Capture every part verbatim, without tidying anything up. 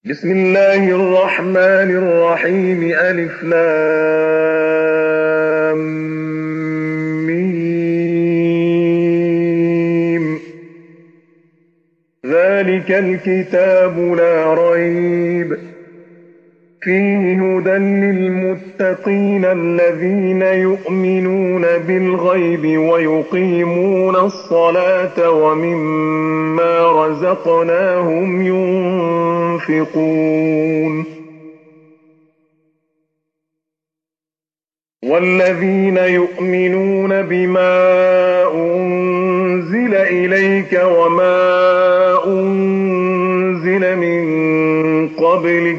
بسم الله الرحمن الرحيم ألف لام ميم. ذلك الكتاب لا ريب فيه هدى للمتقين الذين يؤمنون بالغيب ويقيمون الصلاة ومما رزقناهم ينفقون. والذين يؤمنون بما أنزل إليك وما أنزل من قبلك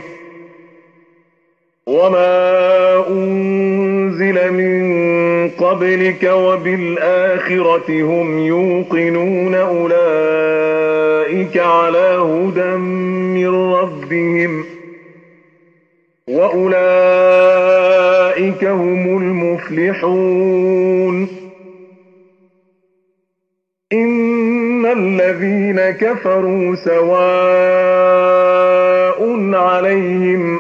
وما أنزل من قبلك وبالآخرة هم يوقنون أولئك على هدى من ربهم وأولئك هم المفلحون. إن الذين كفروا سواء عليهم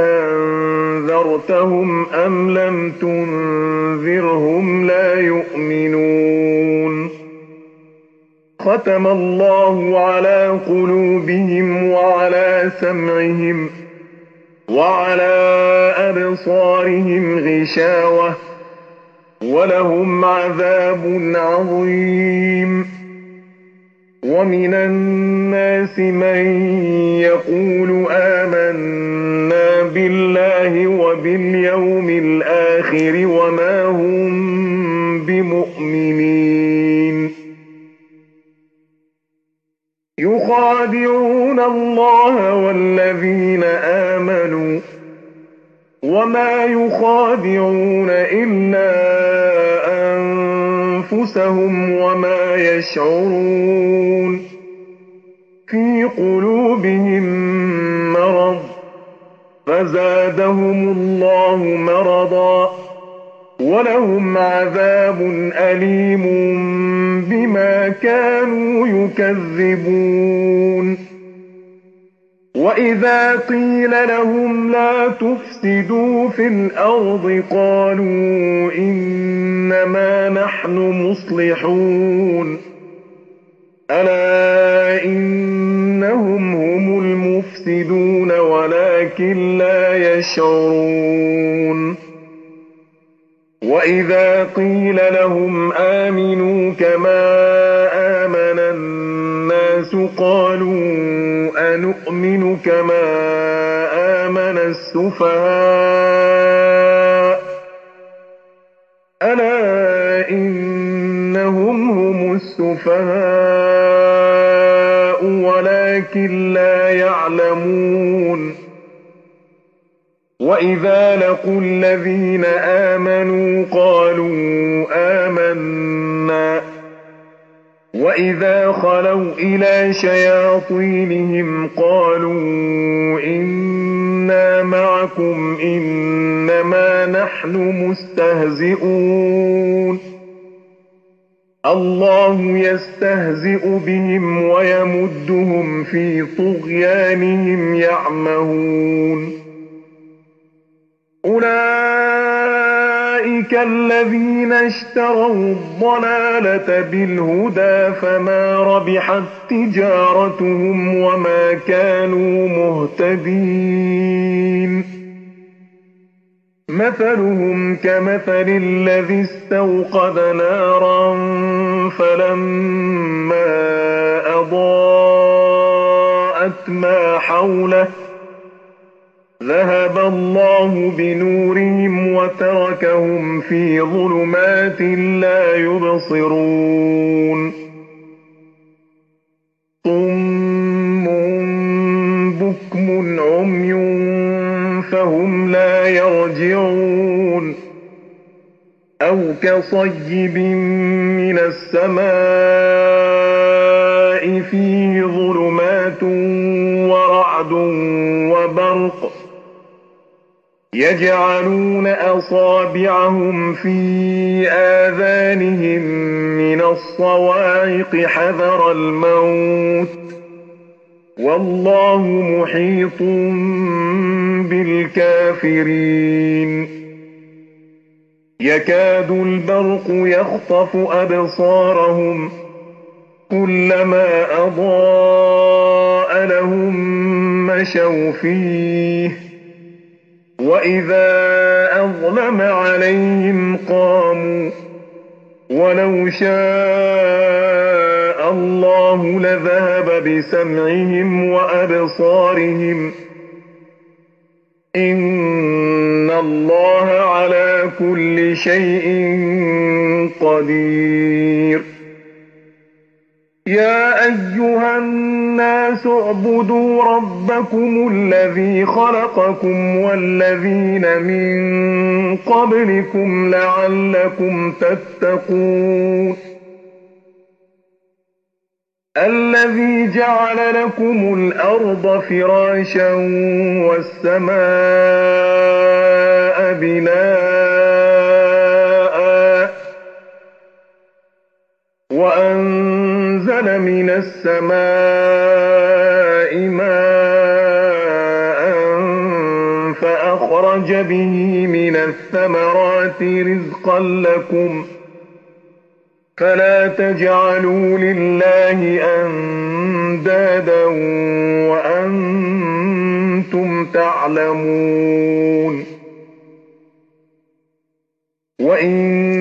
أنذرتهم أم لم تنذرهم لا يؤمنون. ختم الله على قلوبهم وعلى سمعهم وعلى أبصارهم غشاوة ولهم عذاب عظيم. ومن الناس من يقول آمنا بالله وباليوم الآخر وما هم بمؤمنين. يخادعون الله والذين آمنوا وما يخادعون إلا أنفسهم وما يشعرون. في قلوبهم مرض فزادهم الله مرضا ولهم عذاب أليم بما كانوا يكذبون. وإذا قيل لهم لا تفسدوا في الأرض قالوا إنما نحن مصلحون ألا إنهم هم المفسدون ولكن لا يشعرون. وإذا قيل لهم آمنوا كما آمن الناس قالوا أنؤمن كما آمن السفهاء ألا إنهم هم السفهاء ولكن لا يعلمون. وإذا لقوا الذين آمنوا قالوا آمنا وإذا خلوا إلى شياطينهم قالوا إنا معكم إنما نحن مستهزئون. الله يستهزئ بهم ويمدهم في طغيانهم يعمهون. أولئك الذين اشتروا الضلالة بالهدى فما ربحت تجارتهم وما كانوا مهتدين. مثلهم كمثل الذي استوقد نارا فلما أضاءت ما حوله ذهب الله بنورهم وتركهم في ظلمات لا يبصرون. صم بكم عمي فهم لا يرجعون. أو كصيب من السماء فيه ظلمات ورعد وبرق يجعلون أصابعهم في آذانهم من الصواعق حذر الموت والله محيط بالكافرين يكاد البرق يخطف أبصارهم كلما أضاء لهم مشوا فيه وإذا أظلم عليهم قاموا ولو شاء الله لذهب بسمعهم وأبصارهم إن الله على كل شيء قدير يا أيها الناس اعبدوا ربكم الذي خلقكم والذين من قبلكم لعلكم تتقون الذي جعل لكم الأرض فراشا والسماء بناء وأنزل من السماء ماء فأخرج به من الثمرات رزقا لكم فلا تجعلوا لله أندادا وأنتم تعلمون وإن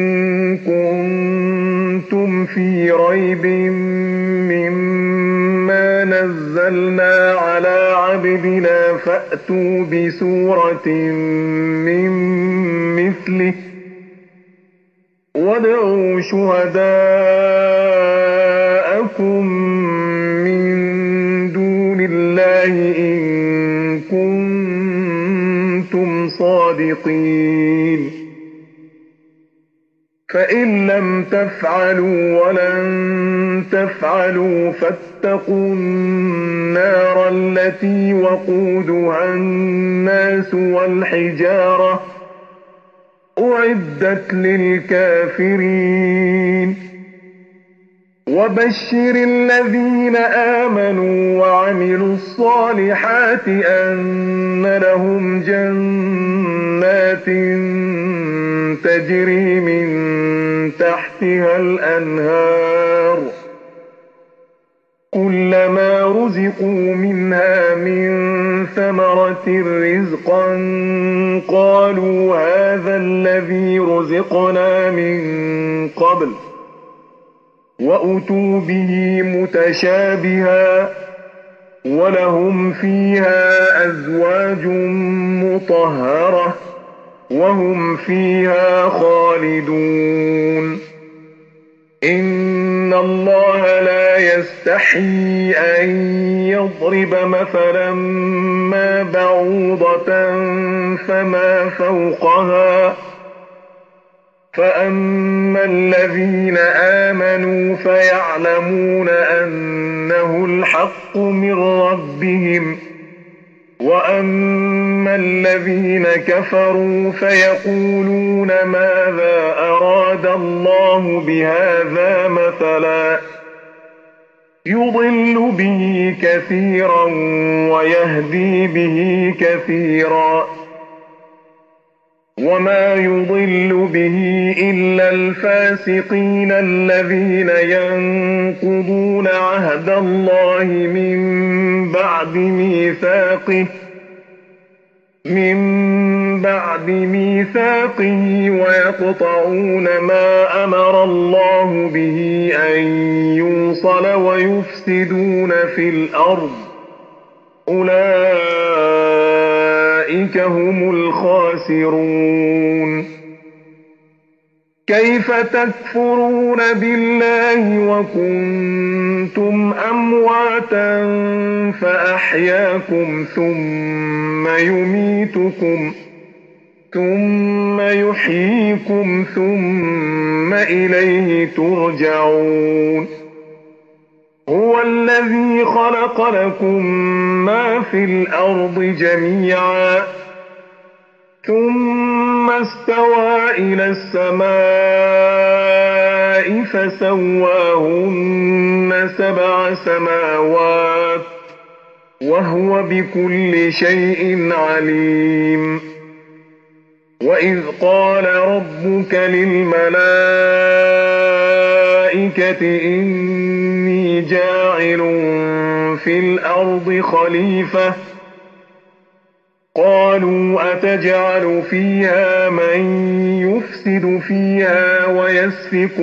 كنتم في ريب مما نزلنا على عبدنا فأتوا بسورة من مثله وادعوا شهداءكم من دون الله إن كنتم صادقين فإن لم تفعلوا ولن تفعلوا فاتقوا النار التي وقودها الناس والحجارة أعدت للكافرين وبشر الذين آمنوا وعملوا الصالحات أن لهم جنات تجري من تحتها الأنهار كلما رزقوا منها من ثمرة رزقا قالوا هذا الذي رزقنا من قبل وأتوا به متشابها ولهم فيها أزواج مطهرة وهم فيها خالدون إن الله لا يستحيي أن يضرب مثلا ما بعوضة فما فوقها فأما الذين آمنوا فيعلمون أنه الحق من ربهم وأما الذين كفروا فيقولون ماذا أراد الله بهذا مثلا يضل به كثيرا ويهدي به كثيرا وما يضل به إلا الفاسقين الذين ينقضون عهد الله من بعد ميثاقه من بعد ميثاقه ويقطعون ما أمر الله به أن يوصل ويفسدون في الأرض أولئك هم الخاسرون كيف تكفرون بالله وكنتم أمواتا فأحياكم ثم يميتكم ثم يحييكم ثم إليه ترجعون هو الذي خلق لكم ما في الأرض جميعا ثم استوى إلى السماء فسواهن سبع سماوات وهو بكل شيء عليم. وإذ قال ربك للملائكة إني جاعل في الأرض خليفة قالوا أتجعل فيها من يفسد فيها ويسفك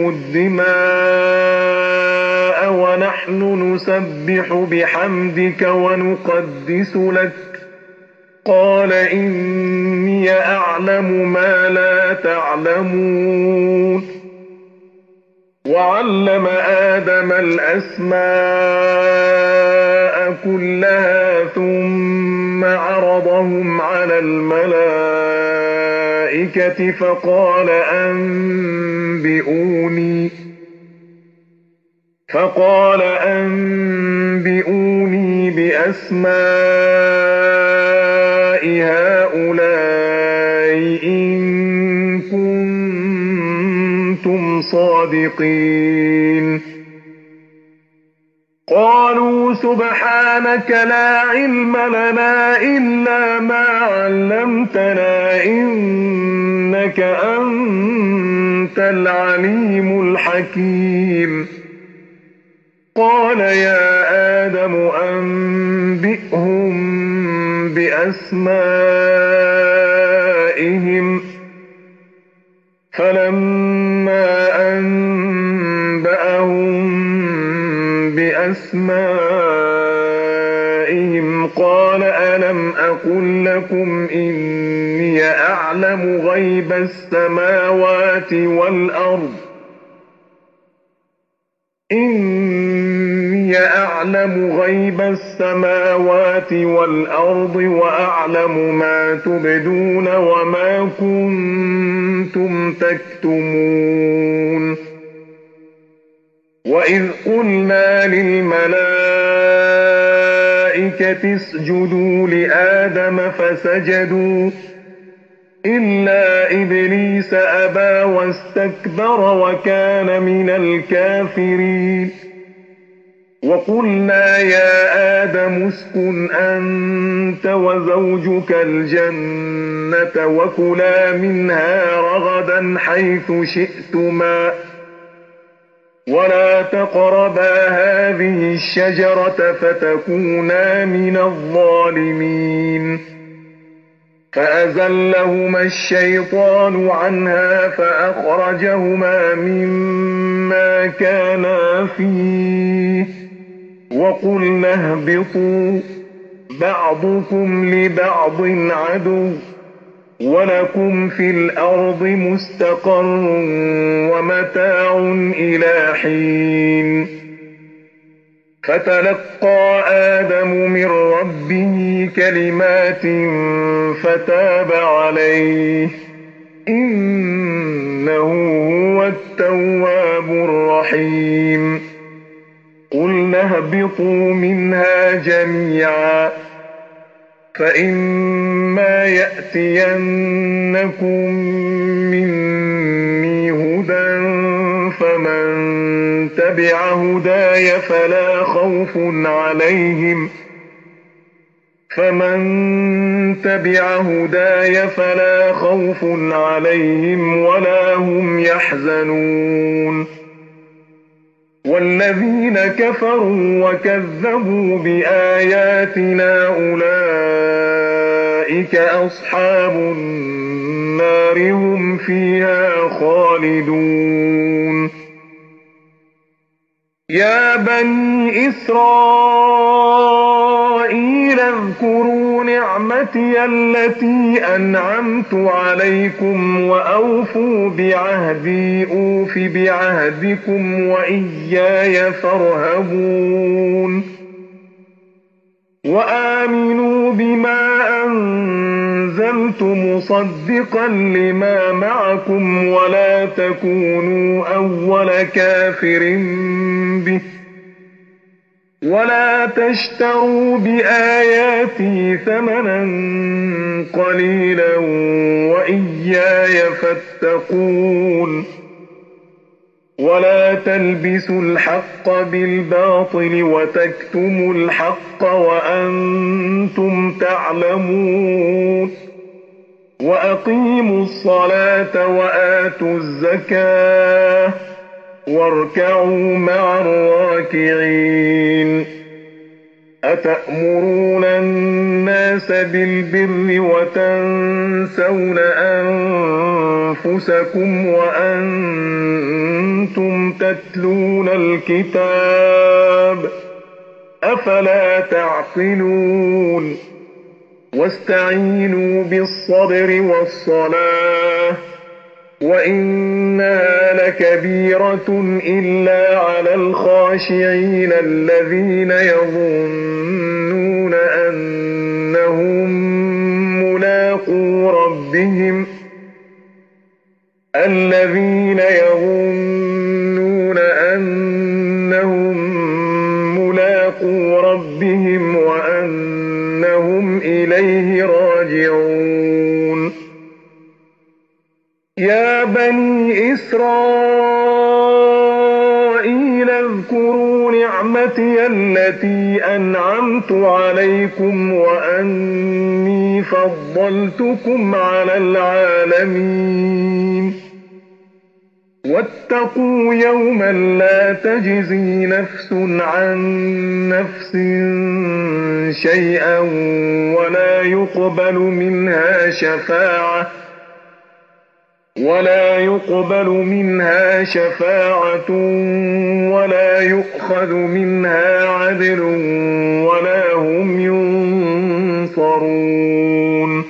الدماء ونحن نسبح بحمدك ونقدس لك قال إني أعلم ما لا تعلمون. وعلم آدم الأسماء كلها ثم عرضهم على الملائكة فقال أنبئوني فقال أنبئوني بأسماء هؤلاء إن كنتم صادقين. قالوا سبحانك لا علم لنا إلا ما علمتنا إنك أنت العليم الحكيم. قال يا آدم أنبئهم بأسمائهم فلما أنبأهم بأسمائهم قال ألم أقل لكم إني أعلم غيب السماوات والأرض إني أعلم غيب السماوات والأرض وأعلم ما تبدون وما كنتم تكتمون. وإذ قلنا للملائكة اسجدوا لآدم فسجدوا إلا إبليس أبى واستكبر وكان من الكافرين. وقلنا يا آدم اسكن أنت وزوجك الجنة وكلا منها رغدا حيث شئتما ولا تقربا هذه الشجرة فتكونا من الظالمين. فأزلهما الشيطان عنها فأخرجهما مما كانا فيه وقلنا اهبطوا بعضكم لبعض عدو ولكم في الأرض مستقر ومتاع إلى حين. فتلقى آدم من ربه كلمات فتاب عليه إنه هو التواب الرحيم. قلنا اهبطوا منها جميعا فإما يأتينكم مني هدى فمن تبع هداي فلا خوف عليهم فمن تبع هداي فلا خوف عليهم ولا هم يحزنون. والذين كفروا وكذبوا بآياتنا أولئك أصحاب النار هم فيها خالدون. يا بني إسرائيل اذكروا نعمتي التي أنعمت عليكم وأوفوا بعهدي أوف بعهدكم وإياي فارهبون. وآمنوا بما أنزلت مصدقا لما معكم ولا تكونوا أول كافر به ولا تشتروا بآياتي ثمنا قليلا وإياي فاتقون. ولا تلبسوا الحق بالباطل وتكتموا الحق وأنتم تعلمون وأقيموا الصلاة وآتوا الزكاة واركعوا مع الراكعين أتأمرون الناس بالبر وتنسون أنفسكم وأنتم تتلون الكتاب أفلا تعقلون واستعينوا بالصبر والصلاة وإنها لكبيرة إلا على الخاشعين الذين يظنون أنهم ملاقو ربهم الذين يظنون أنهم ملاقو ربهم وأنهم إليه راجعون يا بني إسرائيل اذكروا نعمتي التي أنعمت عليكم وأني فضلتكم على العالمين واتقوا يوما لا تجزي نفس عن نفس شيئا ولا يقبل منها شفاعة ولا يقبل منها شفاعة ولا يؤخذ منها عدل ولا هم ينصرون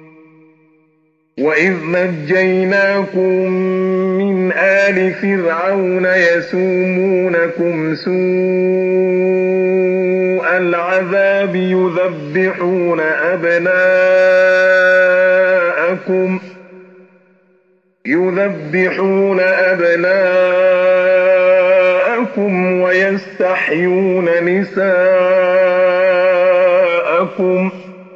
وإذ نجيناكم من آل فرعون يسومونكم سوء العذاب يذبحون أبناءكم يذبحون أبناءكم ويستحيون نساءكم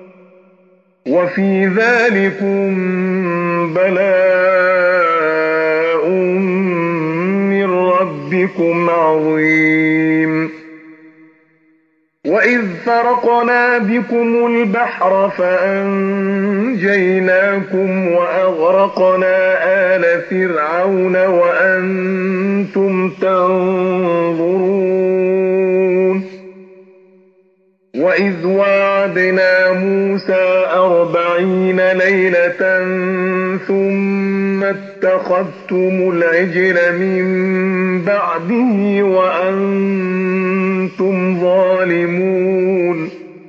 وفي ذلكم بلاء من ربكم عظيم وإذ فرقنا بكم البحر فأنجيناكم وأغرقنا آل فرعون وأنتم تنظرون وإذ واعدنا موسى أربعين ليلة ثم اتخذتم العجل من بعده وأنتم ظالمون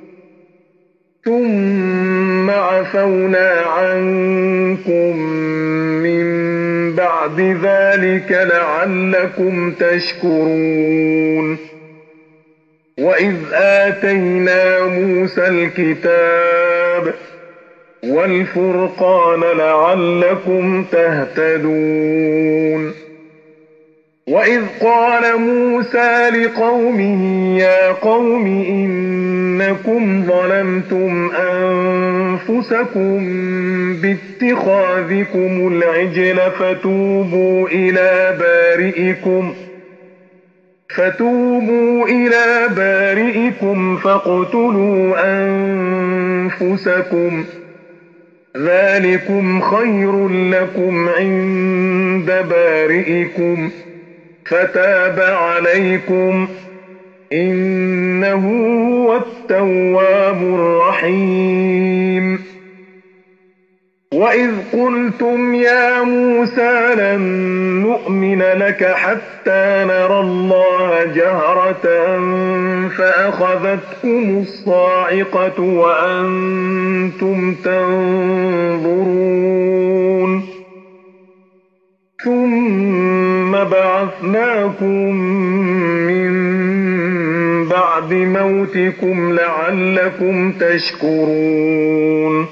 ثم عفونا عنكم من بعد ذلك لعلكم تشكرون وإذ آتينا موسى الكتاب والفرقان لعلكم تهتدون وإذ قال موسى لقومه يا قوم إنكم ظلمتم أنفسكم باتخاذكم العجل فتوبوا إلى بارئكم فتوبوا إلى بارئكم فاقتلوا أنفسكم ذلكم خير لكم عند بارئكم فتاب عليكم إنه هو التواب الرحيم وإذ قلتم يا موسى لن نؤمن لك حتى نرى الله جهرة فأخذتكم الصاعقة وأنتم تنظرون ثم بعثناكم من بعد موتكم لعلكم تشكرون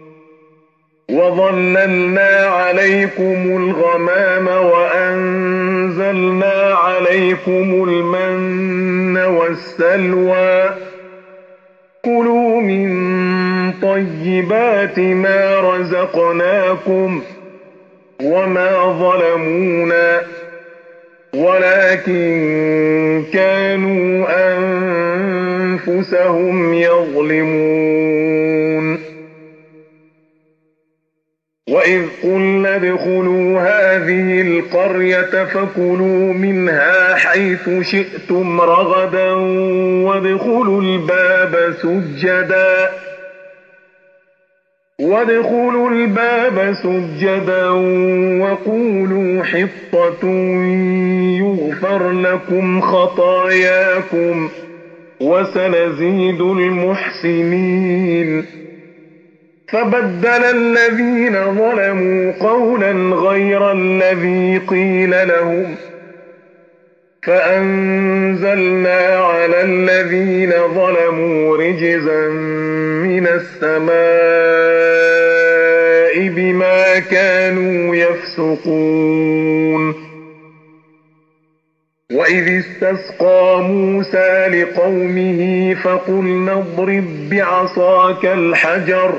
وظللنا عليكم الغمام وأنزلنا عليكم المن والسلوى كلوا من طيبات ما رزقناكم وما ظلمونا ولكن كانوا أنفسهم يظلمون. وإذ قلنا ادخلوا هذه القرية فكلوا منها حيث شئتم رغدا وادخلوا الباب سجدا وادخلوا الباب سجدا وقولوا حطة يغفر لكم خطاياكم وسنزيد المحسنين. فبدل الذين ظلموا قولا غير الذي قيل لهم فأنزلنا على الذين ظلموا رجزا من السماء بما كانوا يفسقون. وإذ استسقى موسى لقومه فقلنا اضرب بعصاك الحجر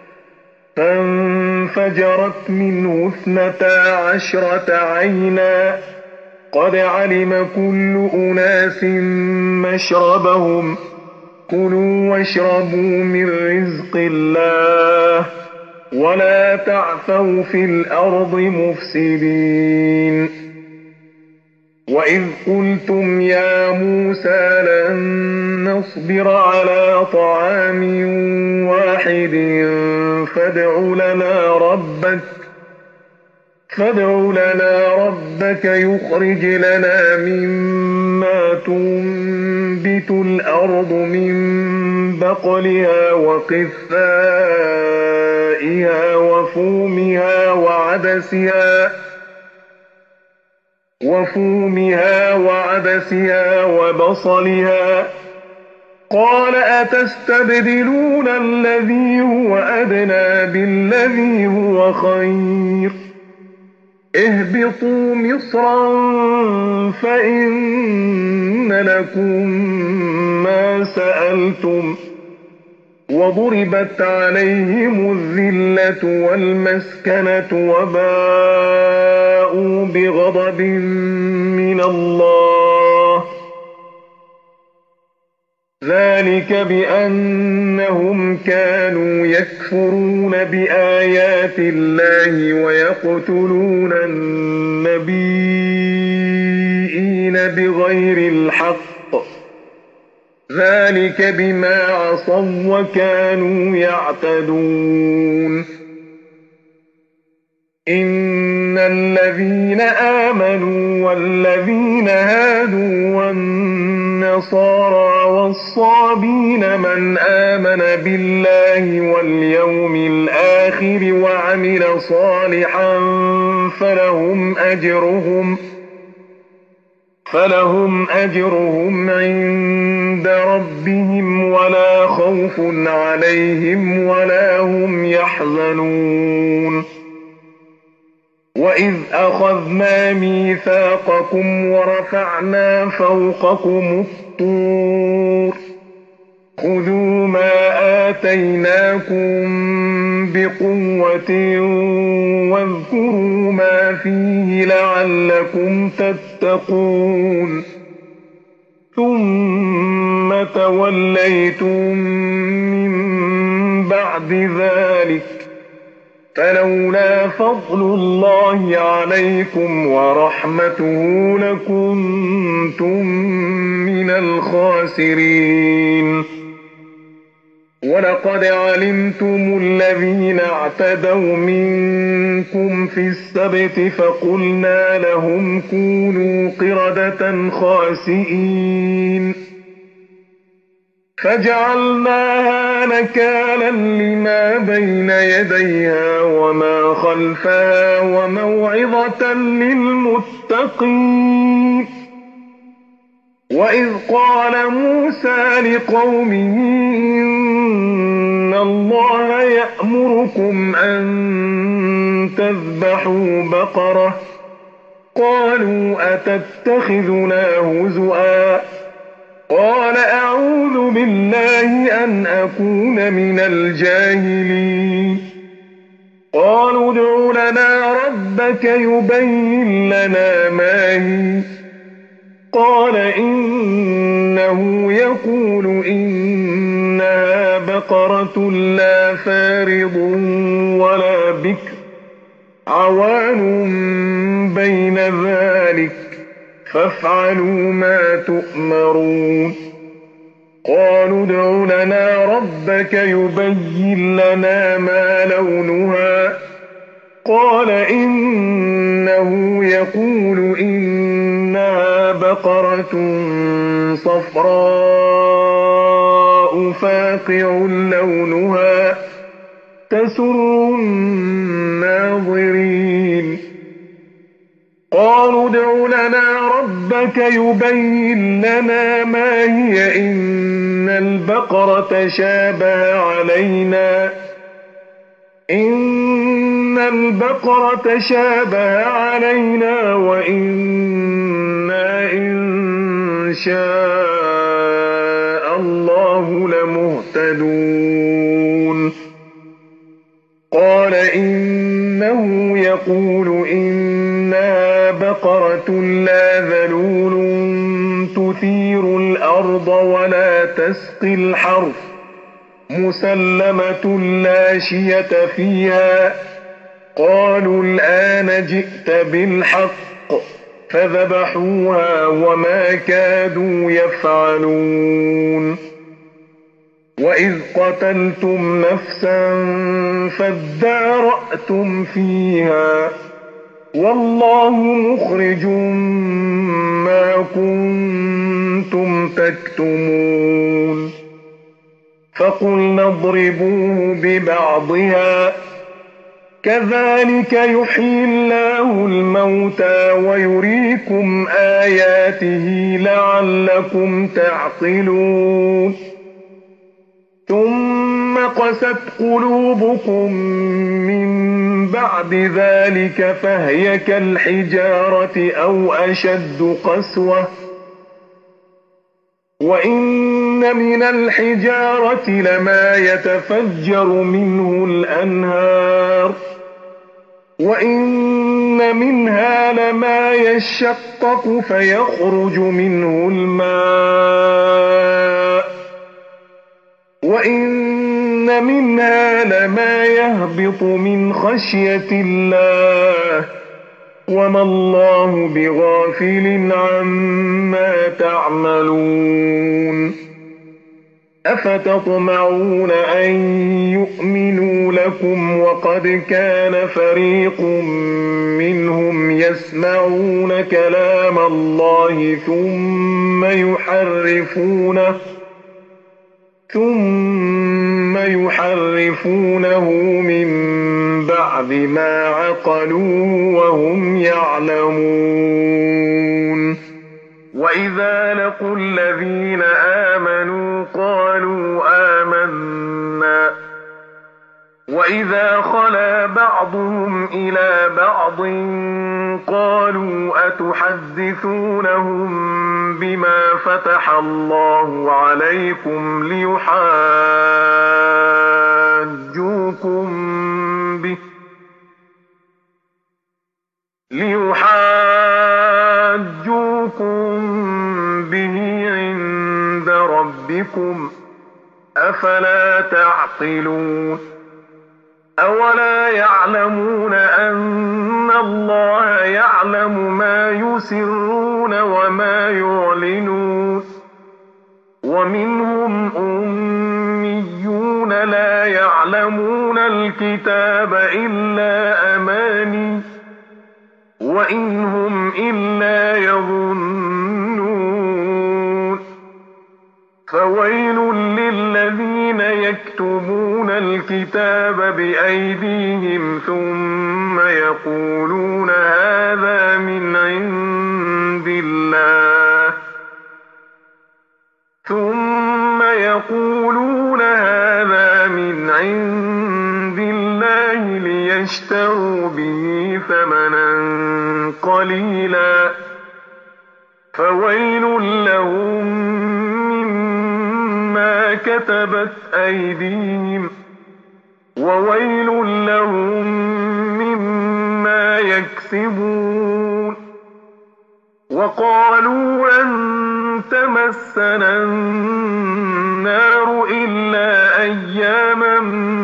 فانفجرت منه اثنتا عشرة عينا قد علم كل أناس مشربهم كلوا واشربوا من رزق الله ولا تعثوا في الأرض مفسدين. وإذ قلتم يا موسى لن نصبر على طعام واحد فادع لنا ربك فادع لنا ربك يخرج لنا مما تنبت الأرض من بقلها وقثائها وفومها وعدسها وفومها وعدسها وبصلها قال أتستبدلون الذي هو أدنى بالذي هو خير اهبطوا مصرا فإن لكم ما سألتم وضربت عليهم الذلة والمسكنة وباءوا بغضب من الله ذلك بأنهم كانوا يكفرون بآيات الله ويقتلون النبيين بغير الحق ذلك بما عصوا وكانوا يعتدون. إن الذين آمنوا والذين هادوا والنصارى والصابين من آمن بالله واليوم الآخر وعمل صالحا فلهم أجرهم فلهم أجرهم عند ربهم ولا خوف عليهم ولا هم يحزنون. وإذ أخذنا ميثاقكم ورفعنا فوقكم الطور خذوا ما آتيناكم بقوة واذكروا ما فيه لعلكم تتقون ثم توليتم من بعد ذلك فلولا فضل الله عليكم ورحمته لكنتم من الخاسرين. ولقد علمتم الذين اعتدوا منكم في السبت فقلنا لهم كونوا قردة خاسئين فجعلناها نكالا لما بين يديها وما خلفها وموعظة للمتقين. وإذ قال موسى لقومه إن الله يأمركم أن تذبحوا بقرة قالوا أتتخذنا هزؤا قال أعوذ بالله أن أكون من الجاهلين قالوا ادع لنا ربك يبين لنا ما هي قال إنه يقول إنها بقرة لا فارض ولا بكر عوان بين ذلك فافعلوا ما تؤمرون قالوا ادع لنا ربك يبين لنا ما لونها قال إنه يقول إنها بقرة صفراء فاقع لونها تسر الناظرين قالوا ادع لنا ربك يبين لنا ما هي إن البقرة شابه علينا إن البقرة شابه علينا وإنا إن شاء الله لمهتدون قال إنه يقول إنها بقرة لا ذلول تثير الأرض ولا تسقي الحرث مسلمة لا شية فيها قالوا الآن جئت بالحق فذبحوها وما كادوا يفعلون وإذ قتلتم نفسا فادارأتم فيها والله مخرج ما كنتم تكتمون فقلنا اضربوه ببعضها كذلك يحيي الله الموتى ويريكم آياته لعلكم تعقلون ثم قست قلوبكم من بعد ذلك فهي كالحجارة أو أشد قسوة وإن من الحجارة لما يتفجر منه الأنهار وإن منها لما يشقق فيخرج منه الماء وإن منها لما يهبط من خشية الله وما الله بغافل عما تعملون أفتطمعون أن يؤمنوا لكم وقد كان فريق منهم يسمعون كلام الله ثم يحرفونه ثم يحرفونه من بعد ما عقلوه وهم يعلمون وإذا لقوا الذين آمنوا قالوا آمنا وإذا خلا بعضهم إلى بعض قالوا أتحدثونهم بما فتح الله عليكم ليحاجوكم به ليحاجوكم به عند ربكم أفلا تعقلون أولا يعلمون أن الله يعلم ما يسرون وما يعلنون ومنهم أميون لا يعلمون الكتاب إلا أماني وإن هم إلا يظنون فويل للذين يكتبون الكتاب بأيديهم ثم يقولون هذا من عند الله ثم يقولون هذا من عند الله ليشتروا به ثمنا قليلا فويل لهم مما كتبت أيديهم وويل لهم يكسبون وقالوا لن تمسنا النار إلا أياما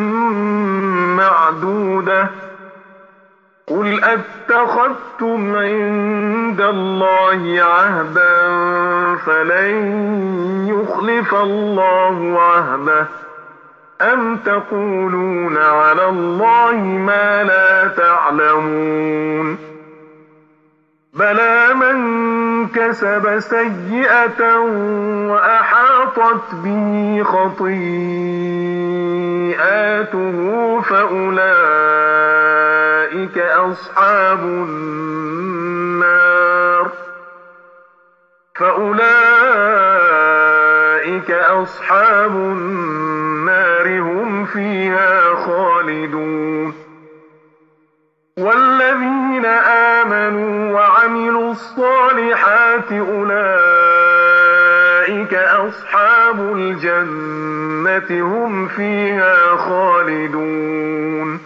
معدودة قل أتخذتم عند الله عهدا فلن يخلف الله عهده أم تقولون على الله ما لا تعلمون بلى من كسب سيئة وأحاطت به خطيئاته فأولئك أصحاب النار فأولئك أصحاب النار هم فيها خالدون والذين آمنوا وعملوا الصالحات أولئك أصحاب الجنة هم فيها خالدون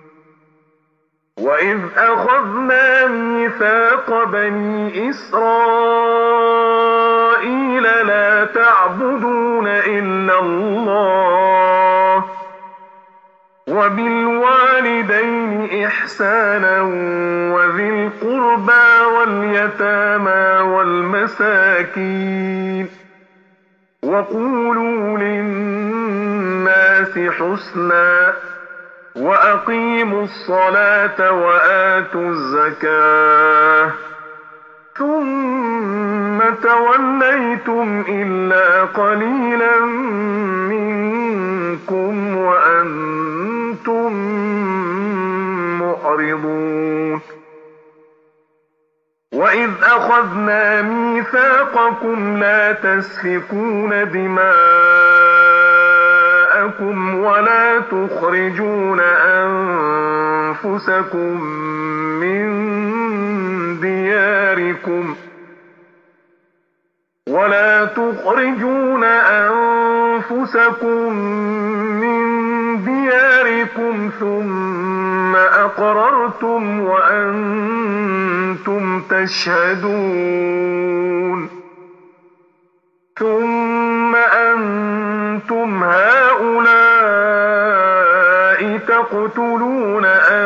وإذ أخذنا ميثاق بني إسرائيل لا تعبدون إلا الله وبالوالدين إحسانا وذي القربى واليتامى والمساكين وقولوا للناس حسنا وأقيموا الصلاة وآتوا الزكاة ثم توليتم إلا قليلا منكم وأنتم معرضون وإذ أخذنا ميثاقكم لا تسفكون دماءكم ولا تخرجون أنفسكم من دياركم ولا تخرجون أنفسكم من دياركم ثم أقررتم وأنتم تشهدون ثم أنتم هؤلاء تقتلون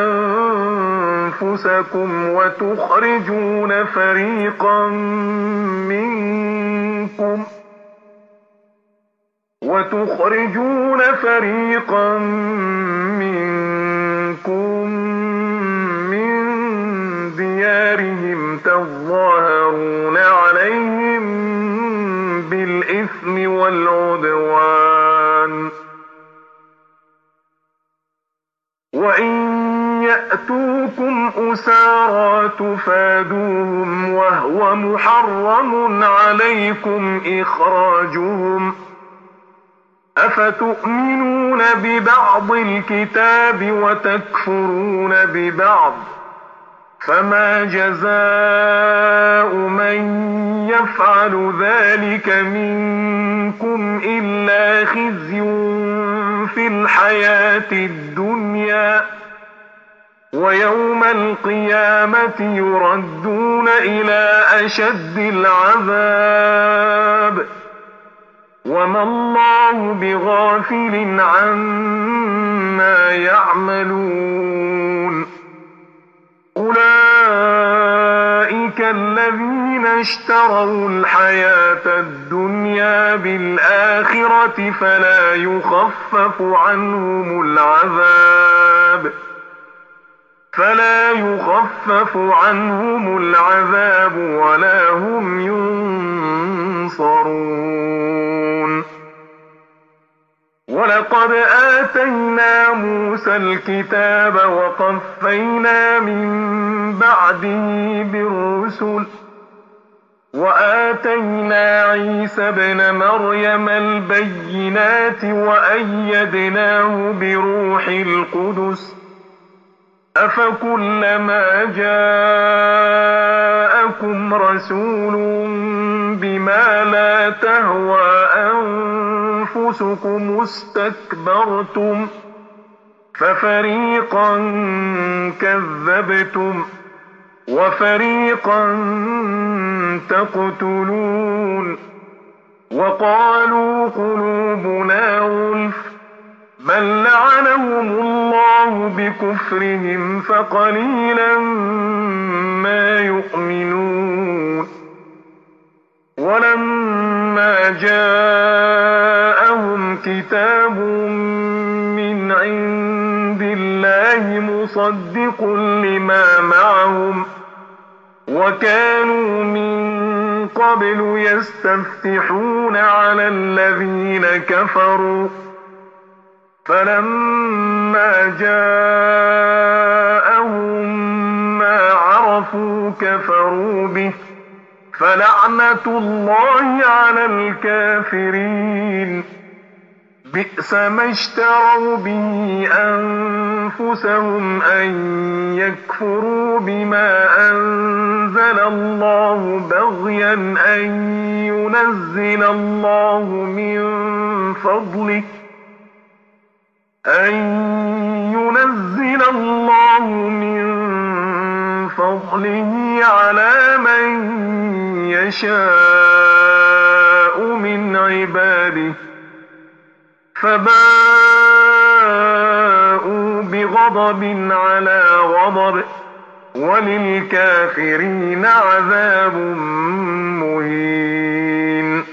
أنفسكم وتخرجون فريقا منكم وتخرجون فريقا منكم من ديارهم تظاهرون عليهم بالإثم والعدوان وإن يأتوكم أسارى تفادوهم وهو محرم عليكم إخراجهم أفتؤمنون ببعض الكتاب وتكفرون ببعض فما جزاء من يفعل ذلك منكم إلا خزي في الحياة الدنيا ويوم القيامة يردون إلى أشد العذاب وما الله بغافل عما يعملون أولئك الذين اشتروا الحياة الدنيا بالآخرة فلا يخفف عنهم العذاب فلا يخفف عنهم العذاب ولا هم ينصرون ولقد آتينا موسى الكتاب وقفينا من بعده بالرسل وآتينا عيسى ابن مريم البينات وأيدناه بروح القدس أفكلما جاءكم رسول بما لا تهوى أنفسكم استكبرتم ففريقا كذبتم وفريقا تقتلون وقالوا قلوبنا غلف بل لعنهم الله بكفرهم فقليلا ما يؤمنون ولما جاءهم كتاب من عند الله مصدق لما معهم وكانوا من قبل يستفتحون على الذين كفروا فلما جاءهم ما عرفوا كفروا به فلعنة الله على الكافرين بئس ما اشتروا به أنفسهم أن يكفروا بما أنزل الله بغيا أن ينزل الله من فضله أن ينزل الله من فضله على من يشاء من عباده فباءوا بغضب على غضب وللكافرين عذاب مهين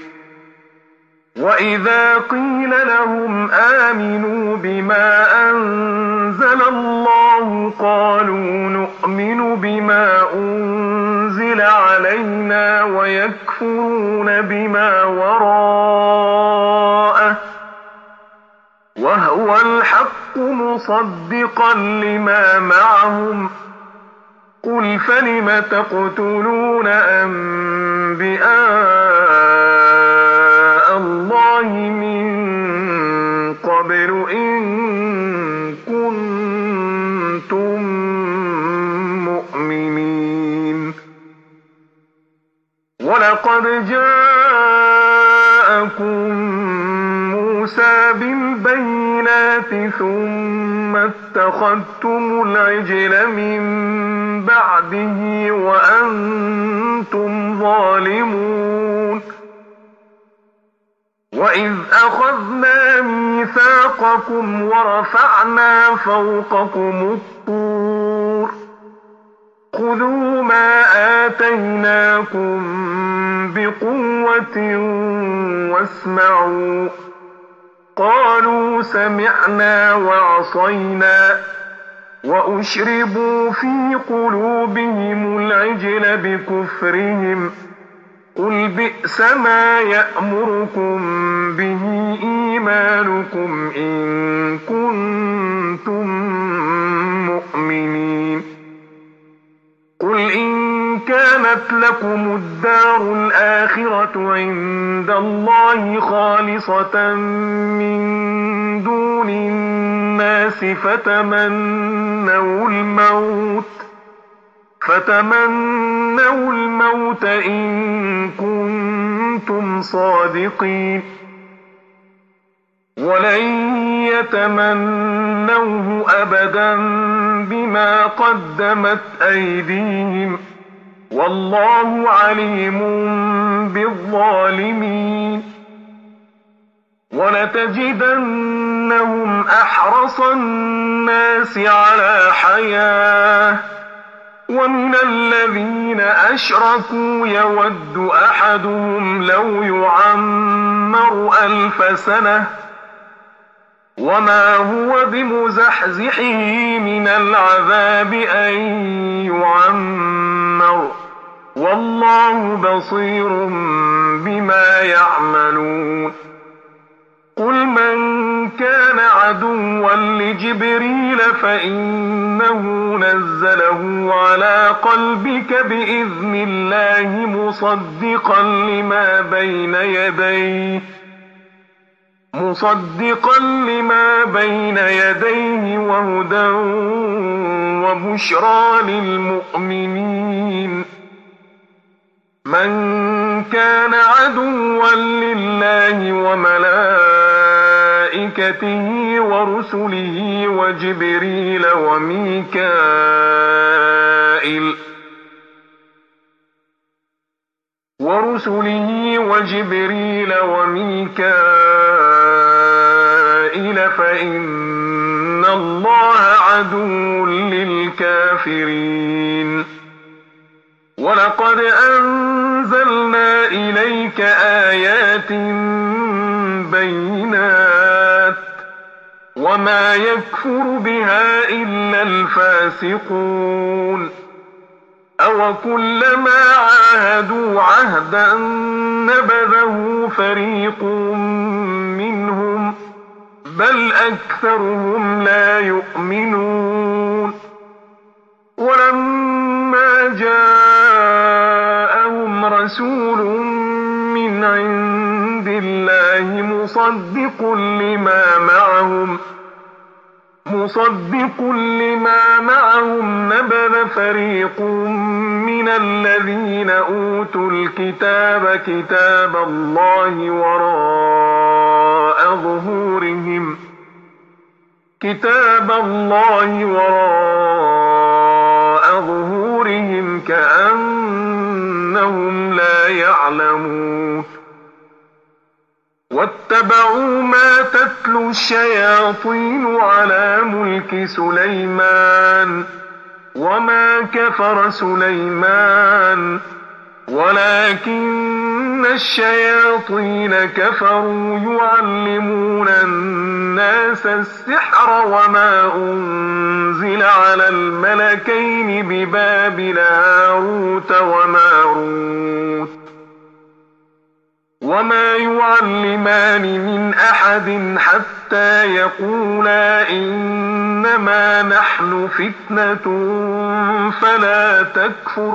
وإذا قيل لهم آمنوا بما أنزل الله قالوا نؤمن بما أنزل علينا ويكفرون بما وراءه وهو الحق مصدقا لما معهم قل فلم تقتلون أنبياء الله من قبل إن كنتم مؤمنين ولقد جاءكم موسى بالبينات ثم اتخذتم العجل من بعده وأنتم ظالمون وإذ أخذنا ميثاقكم ورفعنا فوقكم الطور خذوا ما آتيناكم بقوة واسمعوا قالوا سمعنا وعصينا وأشربوا في قلوبهم العجل بكفرهم قل بئس ما يأمركم به إيمانكم إن كنتم مؤمنين قل إن كانت لكم الدار الآخرة عند الله خالصة من دون الناس فتمنوا الموت فتمنوا الموت إن كنتم صادقين ولن يتمنوه أبدا بما قدمت أيديهم والله عليم بالظالمين ولتجدنهم أحرص الناس على حياة ومن الذين أشركوا يود أحدهم لو يعمر ألف سنة وما هو بمزحزحه من العذاب أن يعمر والله بصير بما يعملون قل من كان عدوا لجبريل فإنه نزله على قلبك بإذن الله مصدقا لما بين يديه مصدقا لما بين يديه وهدى وبشرى للمؤمنين من كان عدوا لله وملائكته ورسله وجبريل وميكائيل ورسله وجبريل وميكائيل فإن الله عدو للكافرين ولقد أنزلنا إليك آيات بينات وما يكفر بها إلا الفاسقون أو كلما عاهدوا عهدا نبذه فريق منهم بل أكثرهم لا يؤمنون ولما جاءهم رسول من عند الله مصدق لما معهم مصدق لما معهم نبذ فريق من الذين أوتوا الكتاب كتاب الله وراء ظهورهم كتاب الله وراء ظهورهم كأنهم لا يعلمون واتبعوا ما تتلو الشياطين على ملك سليمان وما كفر سليمان ولكن الشياطين كفروا يعلمون الناس السحر وما أنزل على الملكين ببابل هاروت وماروت وما يعلمان من أحد حتى يقولا إنما نحن فتنة فلا تكفر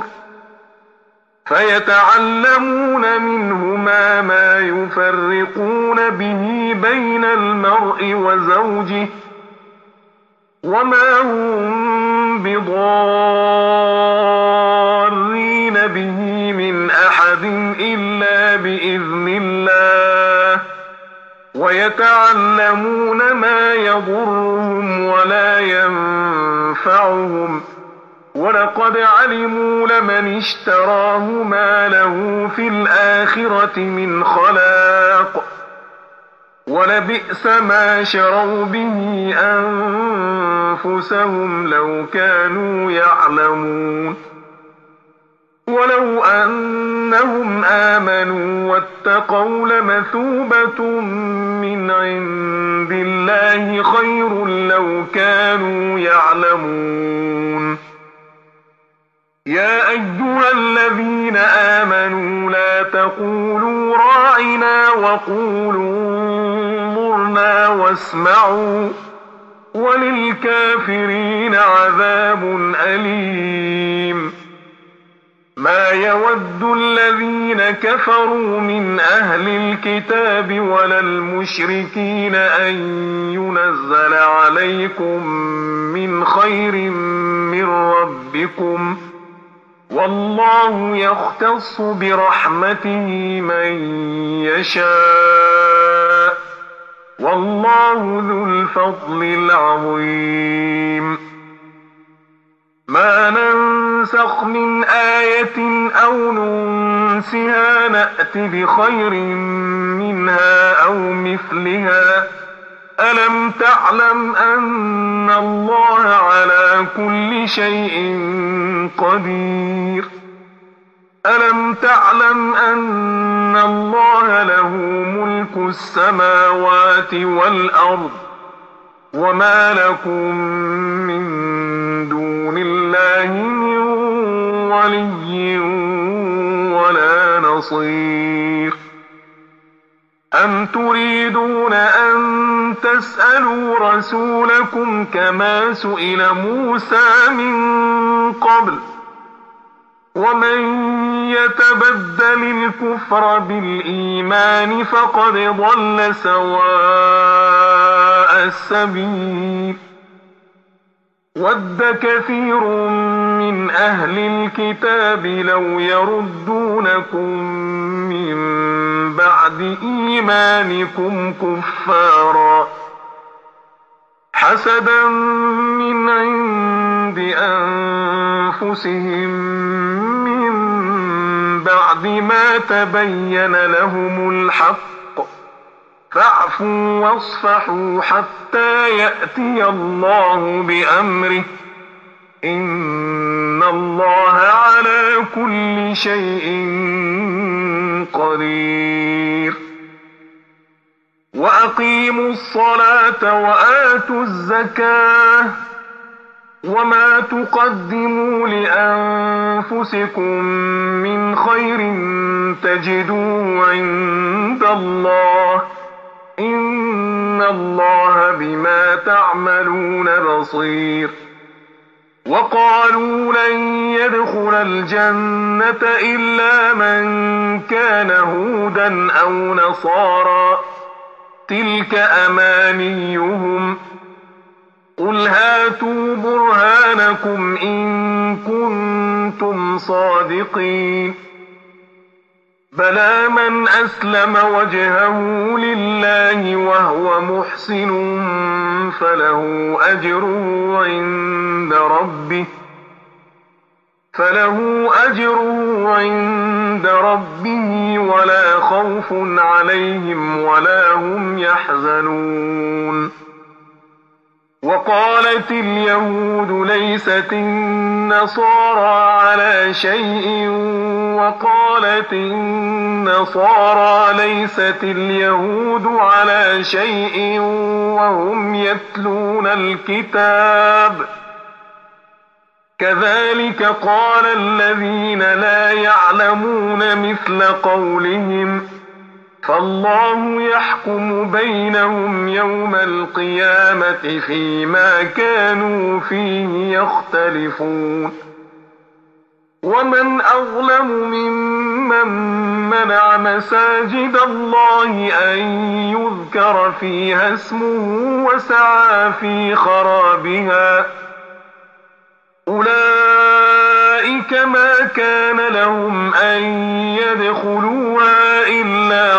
فيتعلمون منهما ما يفرقون به بين المرء وزوجه وما هم بضارين به من أحد إلا بإذن الله ويتعلمون ما يضرهم ولا ينفعهم ولقد علموا لمن اشتراه ما له في الآخرة من خلاق ولبئس ما شروا به أنفسهم لو كانوا يعلمون ولو أنهم آمنوا واتقوا لمثوبة من عند الله خير لو كانوا يعلمون يا أيها الذين آمنوا لا تقولوا راعنا وقولوا انظرنا واسمعوا وللكافرين عذاب أليم ما يود الذين كفروا من أهل الكتاب ولا المشركين أن ينزل عليكم من خير من ربكم والله يختص برحمته من يشاء والله ذو الفضل العظيم ما ننسخ من آية أو ننسها نأت بخير منها أو مثلها ألم تعلم أن الله على كل شيء قدير ألم تعلم أن الله له ملك السماوات والأرض وما لكم من دون الله من ولي ولا نصير أم تريدون أن تسألوا رسولكم كما سئل موسى من قبل ومن يتبدل الكفر بالإيمان فقد ضل سواء السبيل ود كثير من أهل الكتاب لو يردونكم من بعد إيمانكم كفارا حسدا من عند أنفسهم من بعد ما تبين لهم الحق فاعفوا واصفحوا حتى يأتي الله بأمره إن الله على كل شيء قدير وأقيموا الصلاة وآتوا الزكاة وما تقدموا لأنفسكم من خير تجدوه عند الله إن الله بما تعملون بصير وقالوا لن يدخل الجنة إلا من كان هودا أو نصارى تلك أمانيهم قل هاتوا برهانكم إن كنتم صادقين بلى من أسلم وجهه لله وهو محسن فله أجره عند ربه فله أجره عند ربه ولا خوف عليهم ولا هم يحزنون وقالت اليهود ليست النصارى على شيء وقالت النصارى ليست اليهود على شيء وهم يتلون الكتاب كذلك قال الذين لا يعلمون مثل قولهم فالله يحكم بينهم يوم القيامة فيما كانوا فيه يختلفون ومن أظلم ممن منع مساجد الله أن يذكر فيها اسمه وسعى في خرابها أولئك ما كان لهم أن يدخلوها إلا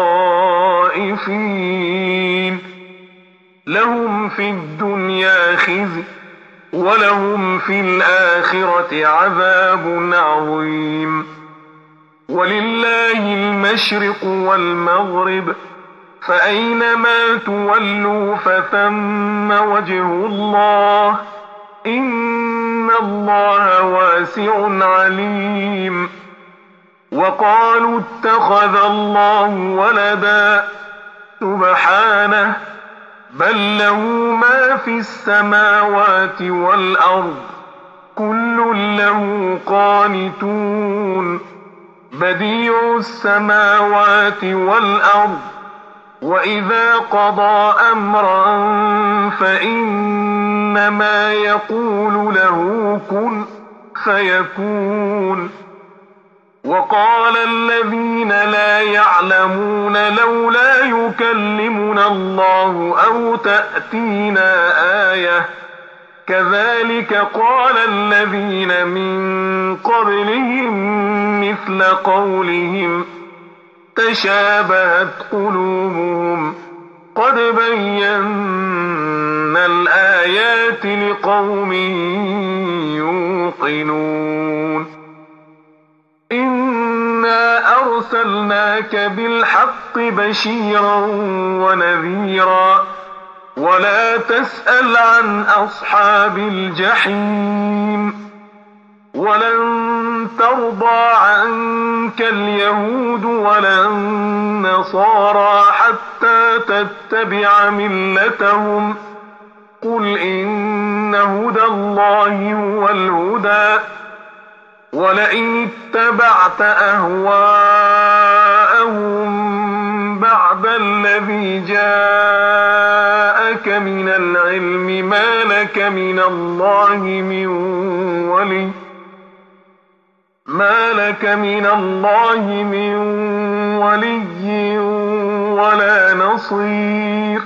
خائفين لهم في الدنيا خزي ولهم في الآخرة عذاب عظيم ولله المشرق والمغرب فأينما تولوا فثم وجه الله إن الله واسع عليم وقالوا اتخذ الله ولدا سبحانه بل له ما في السماوات والأرض كل له قانتون بديع السماوات والأرض وإذا قضى أمرا فإنما يقول له كن فيكون وقال الذين لا يعلمون لولا يكلمنا الله أو تأتينا آية كذلك قال الذين من قبلهم مثل قولهم تشابهت قلوبهم قد بينا الآيات لقوم يوقنون إنا أرسلناك بالحق بشيرا ونذيرا ولا تسأل عن أصحاب الجحيم ولن ترضى عنك اليهود ولا النصارى حتى تتبع ملتهم قل إن هدى الله هو الهدى ولئن اتبعت أهواءهم بعد الذي جاءك من العلم ما لك من الله من ولي ما لك من الله من ولي ولا نصير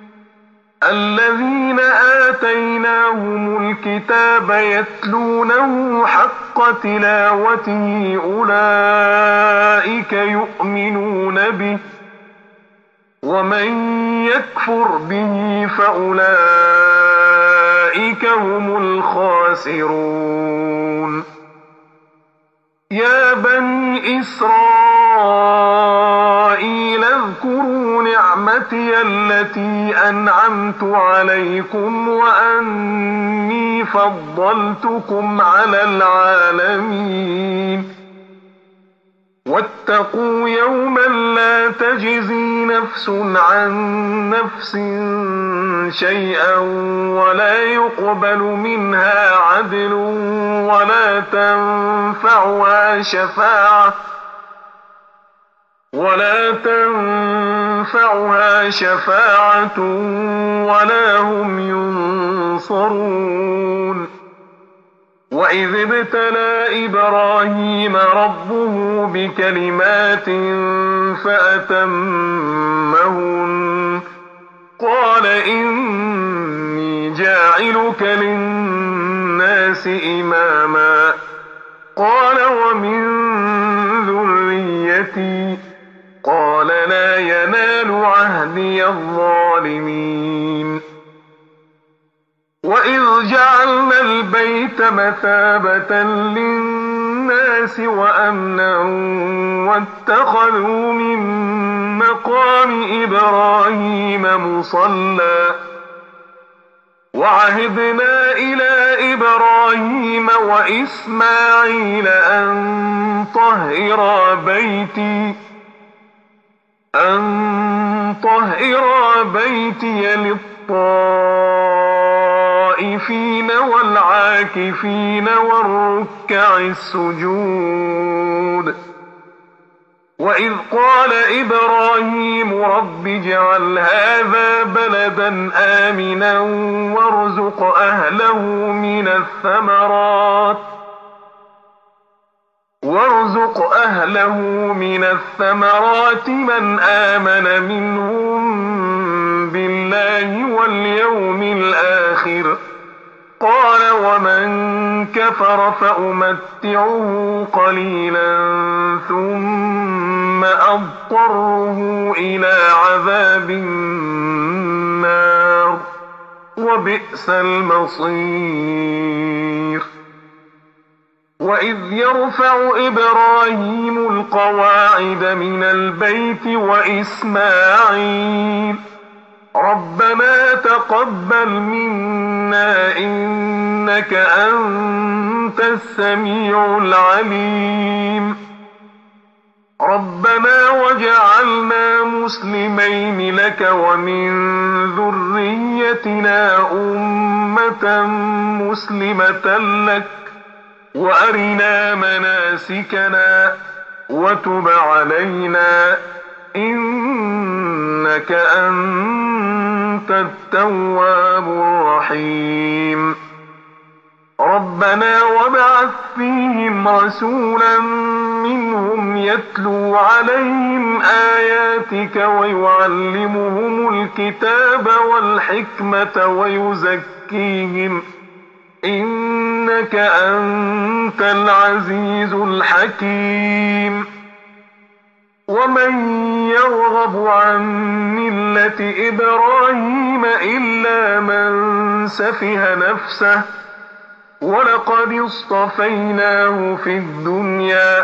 الذين آتيناهم الكتاب يتلونه حق تلاوته أولئك يؤمنون به ومن يكفر به فأولئك هم الخاسرون يا بني إسرائيل اذكروا نعمتي التي أنعمت عليكم وأني فضلتكم على العالمين واتقوا يوما لا تجزي نفس عن نفس شيئا ولا يقبل منها عدل ولا تنفعها شفاعة ولا تنفعها شفاعة ولا هم ينصرون وإذ ابتلى إبراهيم ربه بكلمات فأتمهن قال إني جاعلك للناس إماما قال ومن ذريتي قال لا ينال عهدي الظالمين وإذ جعلنا البيت مثابة للناس وأمنا واتخذوا من مقام إبراهيم مصلى وعهدنا إلى إبراهيم وإسماعيل أن طهرا بيتي أن طهرا بيتي للطائفين والعاكفين والركع السجود وإذ قال إبراهيم رب اجعل هذا بلدا آمنا وارزق أهله من الثمرات وارزق أهله من الثمرات من آمن منهم بالله واليوم الآخر قال ومن كفر فأمتعه قليلا ثم أضطره إلى عذاب النار وبئس المصير وإذ يرفع إبراهيم القواعد من البيت وإسماعيل ربنا تقبل منا إنك أنت السميع العليم ربنا وجعلنا مسلمين لك ومن ذريتنا أمة مسلمة لك وأرنا مناسكنا وتب علينا إنك أنت التواب الرحيم ربنا وابعث فيهم رسولا منهم يتلو عليهم آياتك ويعلمهم الكتاب والحكمة ويزكيهم إنك أنت العزيز الحكيم ومن يرغب عن ملة إبراهيم إلا من سفه نفسه ولقد اصطفيناه في الدنيا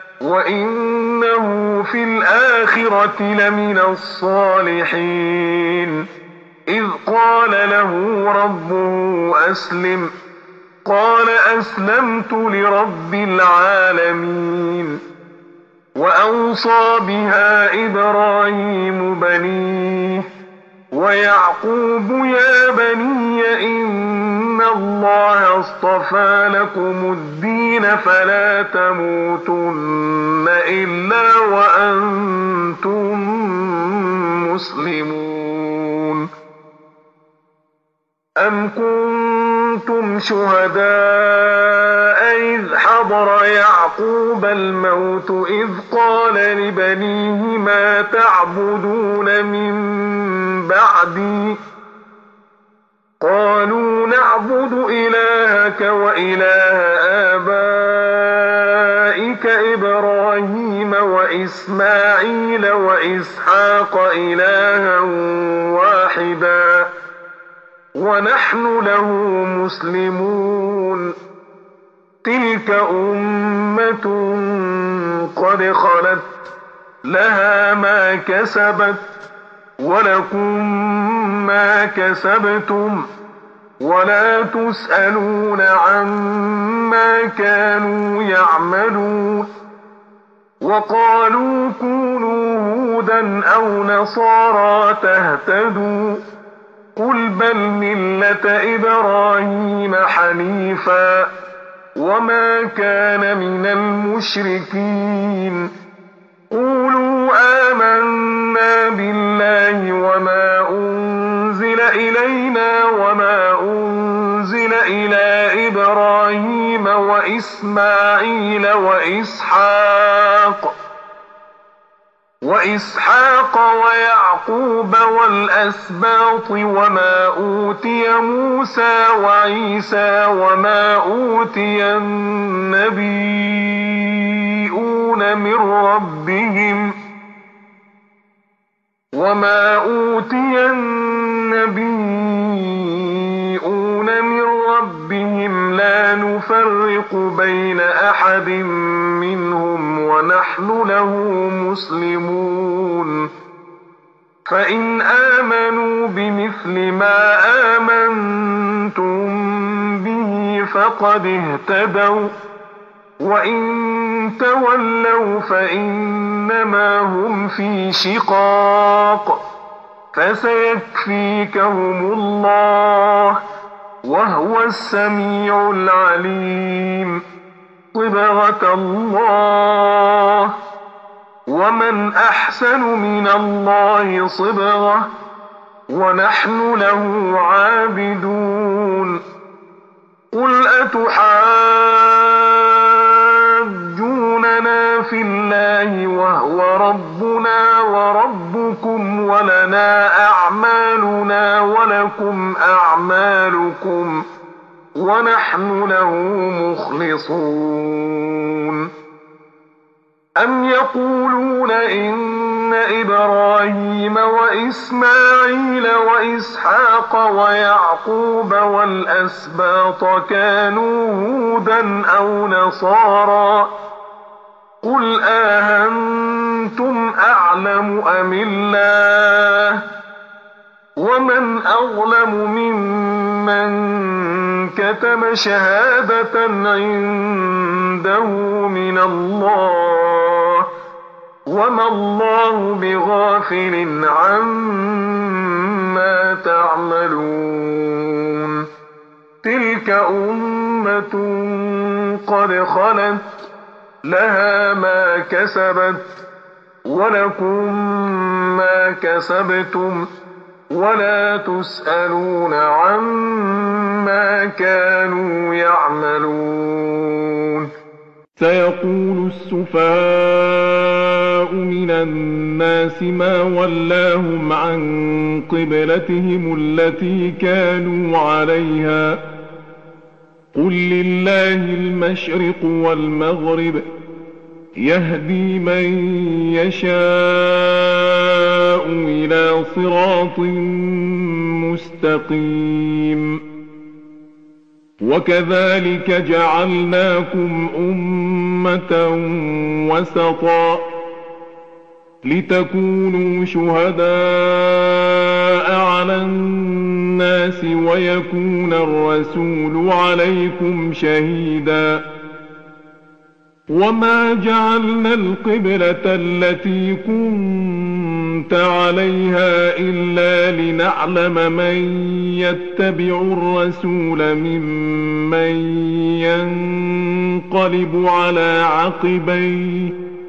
وإنه في الآخرة لمن الصالحين إذ قال له ربه أسلم قال أسلمت لرب العالمين وأوصى بها إبراهيم بنيه ويعقوب يا بني إن الله اصطفى لكم الدين فلا تموتن إلا وأنتم مسلمون أم كنتم شهداء إذ حضر يعقوب الموت إذ قال لبنيه ما تعبدون من بعدي قالوا نعبد إلهك وإله آبائك إبراهيم وإسماعيل وإسحاق إلها واحدا ونحن له مسلمون تلك أمة قد خلت لها ما كسبت ولكم ما كسبتم ولا تسألون عما كانوا يعملون وقالوا كونوا هودا أو نصارى تهتدوا قل بل ملة إبراهيم حنيفا وما كان من المشركين قولوا آمنا بالله وما أنزل إلينا وما أنزل إلى إبراهيم وإسماعيل وإسحاق وإسحاق ويعقوب والأسباط وما أوتي موسى وعيسى وما أوتي النبيون من ربهم وما أوتي النبيون من ربهم لا نفرق بين أحد منهم ونحن له مسلمون فإن آمنوا بمثل ما آمنتم به فقد اهتدوا وإن تولوا فإنما هم في شقاق فسيكفيكهم الله وهو السميع العليم صبغة الله ومن أحسن من الله صبغة ونحن له عابدون قل أتحاجوننا في الله وهو ربنا وربكم ولنا أعمالنا ولكم أعمالكم ونحن له مخلصون أم يقولون إن إبراهيم وإسماعيل وإسحاق ويعقوب والأسباط كانوا هودا أو نصارى قل آهنتم أعلم أم الله ومن أظلم ممن كتم شهادة عنده من الله وما الله بغافل عما تعملون تلك أمة قد خلت لها ما كسبت ولكم ما كسبتم ولا تسألون عما كانوا يعملون سيقول السفهاء من الناس ما ولاهم عن قبلتهم التي كانوا عليها قل لله المشرق والمغرب يهدي من يشاء إلى صراط مستقيم وكذلك جعلناكم أمة وسطا لتكونوا شهداء على الناس ويكون الرسول عليكم شهيدا وما جعلنا القبلة التي كنت عليها إلا لنعلم من يتبع الرسول ممن ينقلب على عقبيه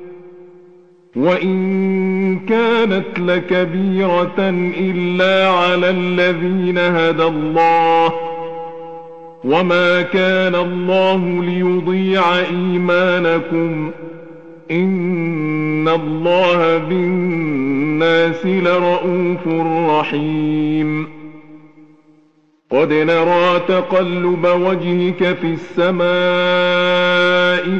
وإن كانت لكبيرة إلا على الذين هدى الله وما كان الله ليضيع إيمانكم إن الله بالناس لرءوف رحيم قد نرى تقلب وجهك في السماء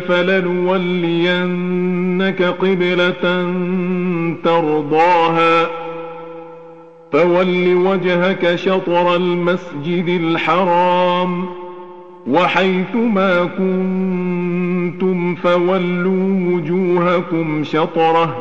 فلنولينك قبلة ترضاها فول وجهك شطر المسجد الحرام وحيثما كنتم فولوا وجوهكم شطره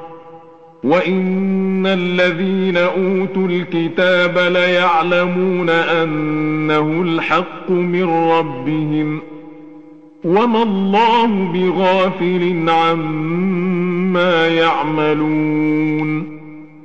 وإن الذين أوتوا الكتاب ليعلمون أنه الحق من ربهم وما الله بغافل عما يعملون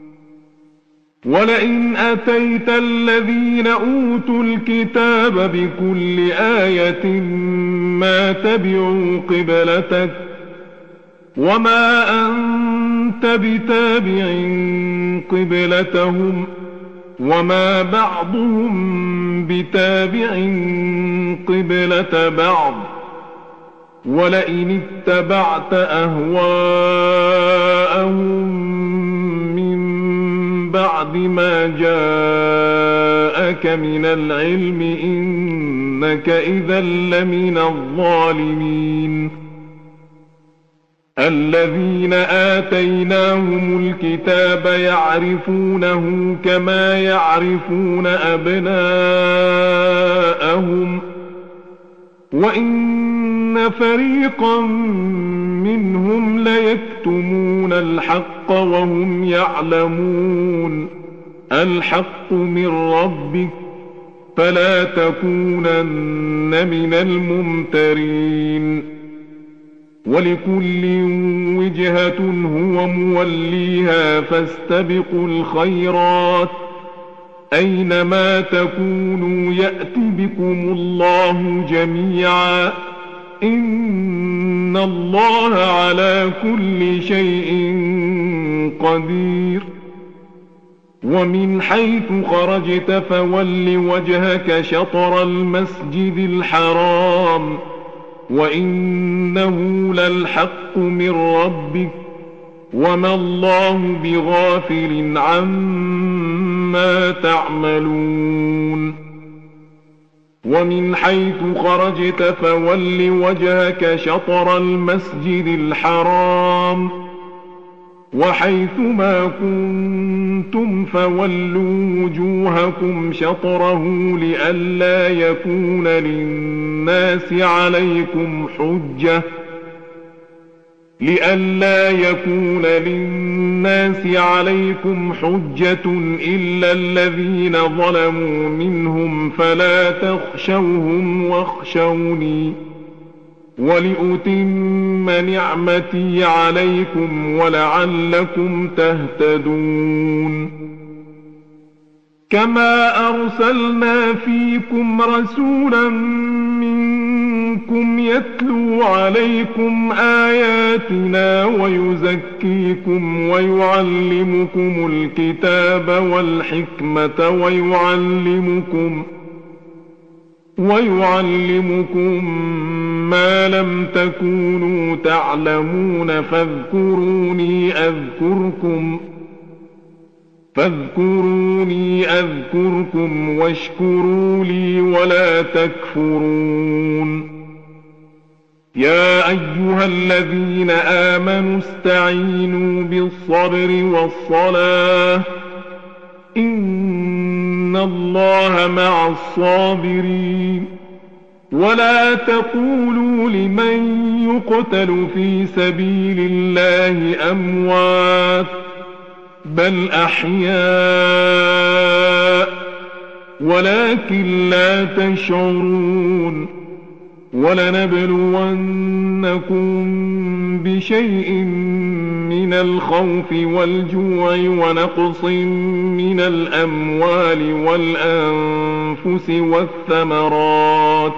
ولئن أتيت الذين أوتوا الكتاب بكل آية ما تبعوا قبلتك وما أنت بتابع قبلتهم وما بعضهم بتابع قبلة بعض ولئن اتبعت أهواءهم من بعد ما جاءك من العلم إنك إذا لمن الظالمين الذين آتيناهم الكتاب يعرفونه كما يعرفون أبناءهم وإن فريقا منهم ليكتمون الحق وهم يعلمون الحق من ربك فلا تكونن من الممترين ولكل وجهة هو موليها فاستبقوا الخيرات أينما تكونوا يأت بكم الله جميعا إن الله على كل شيء قدير ومن حيث خرجت فول وجهك شطر المسجد الحرام وإنه للحق من ربك وما الله بغافل عما تعملون ومن حيث خرجت فول وجهك شطر المسجد الحرام وحيثما كنتم فولوا وجوهكم شطره لئلا يكون للناس عليكم حجة لئلا يكون للناس عليكم حجة إلا الذين ظلموا منهم فلا تخشوهم واخشوني ولأتم نعمتي عليكم ولعلكم تهتدون كما أرسلنا فيكم رسولا منكم يتلو عليكم آياتنا ويزكيكم ويعلمكم الكتاب والحكمة ويعلمكم ويعلمكم ما لم تكونوا تعلمون فاذكروني أذكركم فاذكروني أذكركم واشكروا لي ولا تكفرون يا أيها الذين آمنوا استعينوا بالصبر والصلاة إن الله مع الصابرين ولا تقولوا لمن يقتل في سبيل الله أموات بل أحياء ولكن لا تشعرون ولنبلونكم بشيء من الخوف والجوع ونقص من الأموال والأنفس والثمرات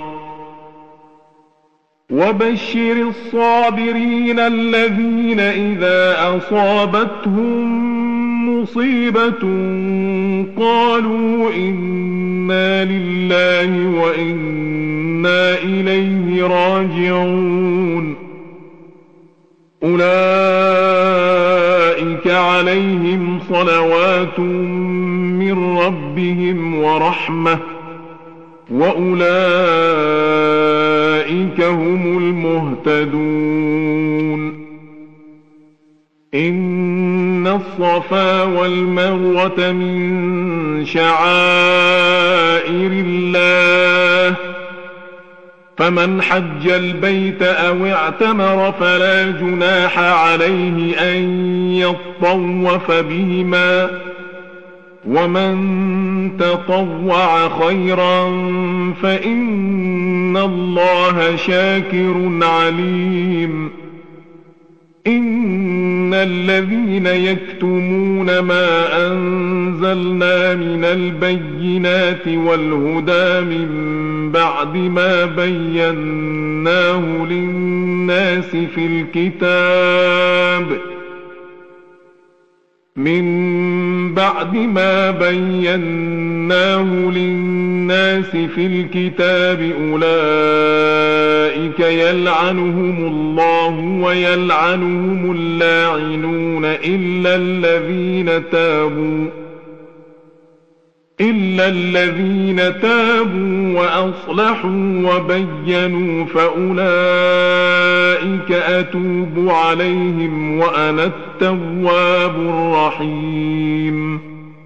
وبشر الصابرين الذين إذا أصابتهم مصيبة قالوا إنا لله وإنا إليه راجعون أولئك عليهم صلوات من ربهم ورحمة وأولئك هم المهتدون إن الصفا والمروة من شعائر الله فمن حج البيت أو اعتمر فلا جناح عليه أن يطوف بهما، ومن تطوع خيرا فإن الله شاكر عليم. إن الذين يكتمون ما أنزلنا من البينات والهدى من بعد ما بيناه للناس في الكتاب من بعد ما بيناه للناس في الكتاب أولئك يلعنهم الله ويلعنهم اللاعنون إلا الذين تابوا إلا الذين تابوا وأصلحوا وبينوا فأولئك أتوب عليهم وأنا التواب الرحيم.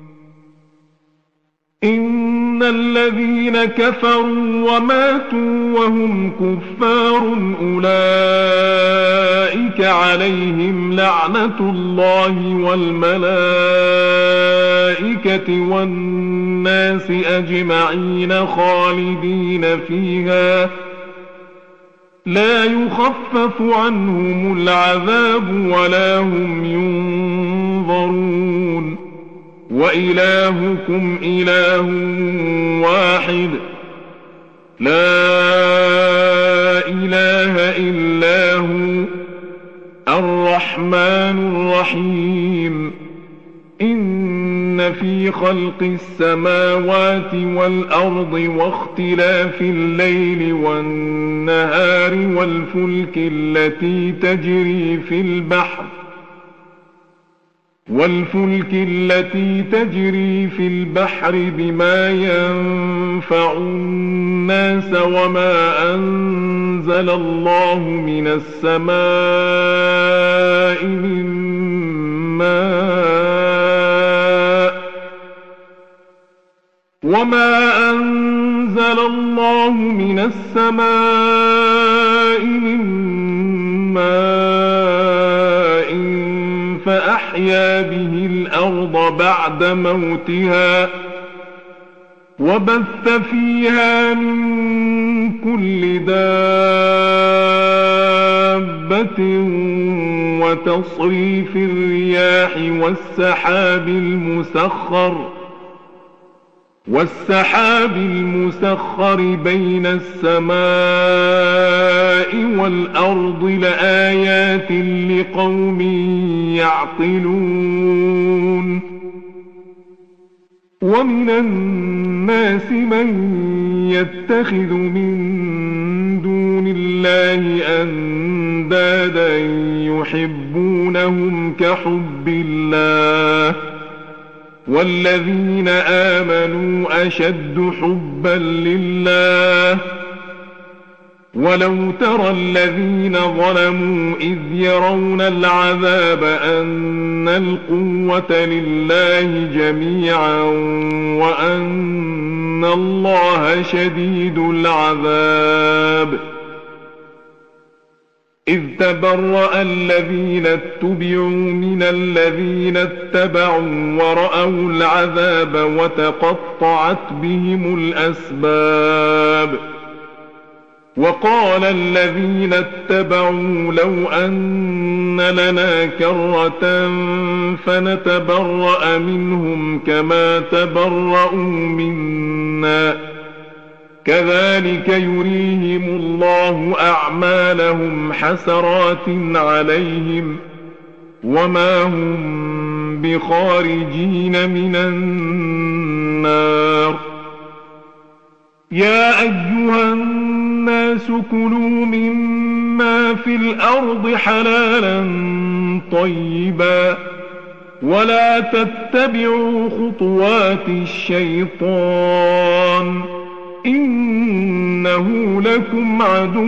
إن الذين كفروا وماتوا وهم كفار أولئك عليهم لعنة الله والملائكة والناس أجمعين خالدين فيها لا يخفف عنهم العذاب ولا هم ينظرون. وإلهكم إله واحد لا إله إلا هو الرحمن الرحيم. إن في خلق السماوات والأرض واختلاف الليل والنهار والفلك التي تجري في البحر والفلك التي تجري في البحر بما ينفع الناس وما أنزل الله من السماء من ماء وما أنزل الله من السماء من ماء فأحيا به الأرض بعد موتها وبث فيها من كل دابة وتصريف الرياح والسحاب المسخر والسحاب المسخر بين السماء والأرض لآيات لقوم يعقلون. ومن الناس من يتخذ من دون الله أندادا يحبونهم كحب الله والذين آمنوا أشد حبا لله. ولو ترى الذين ظلموا إذ يرون العذاب أن القوة لله جميعا وأن الله شديد العذاب. إذ تبرأ الذين اتبعوا من الذين اتبعوا ورأوا العذاب وتقطعت بهم الأسباب. وقال الذين اتبعوا لو أن لنا كرة فنتبرأ منهم كما تبرأوا منا كذلك يريهم الله أعمالهم حسرات عليهم وما هم بخارجين من النار. يا أيها الناس كلوا مما في الأرض حلالا طيبا ولا تتبعوا خطوات الشيطان إنه لكم عدو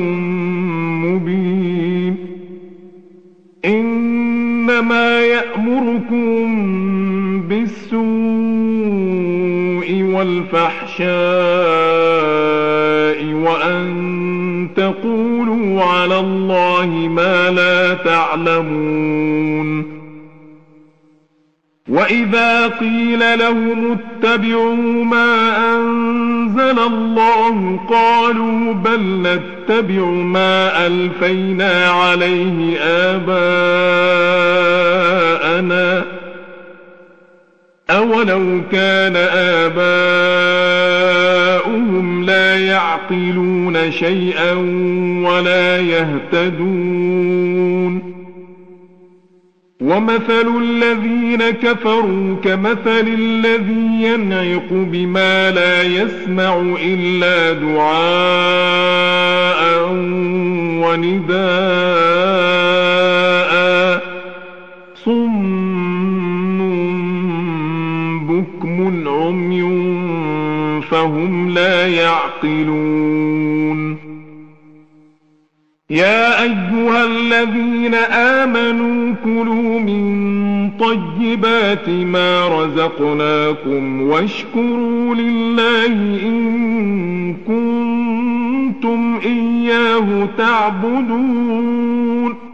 مبين. إنما يأمركم بالسوء والفحشاء وأن على الله ما لا تعلمون وإذا قيل لهم اتبعوا ما أنزل الله قالوا بل نتبع ما ألفينا عليه آباءنا أولو كان آباؤهم لا يعقلون شيئا ولا يهتدون ومثل الذين كفروا كمثل الذي ينعق بما لا يسمع إلا دعاء ونداء صم بكم عمي فهم لا يعقلون يا أيها الذين آمنوا كلوا من طيبات ما رزقناكم واشكروا لله إن كنتم إياه تعبدون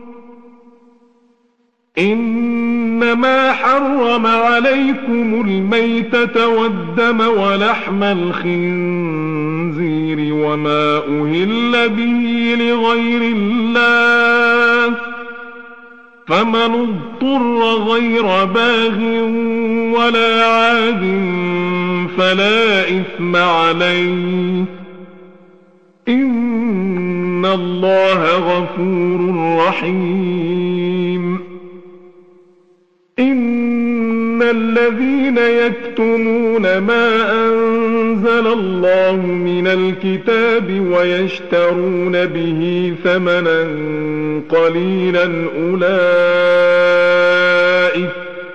إنما حرم عليكم الميتة والدم ولحم الخنزير وما أهل به لغير الله فمن اضطر غير باغ ولا عاد فلا إثم عليه إن الله غفور رحيم إن الذين يكتمون ما أنزل الله من الكتاب ويشترون به ثمنا قليلا أولئك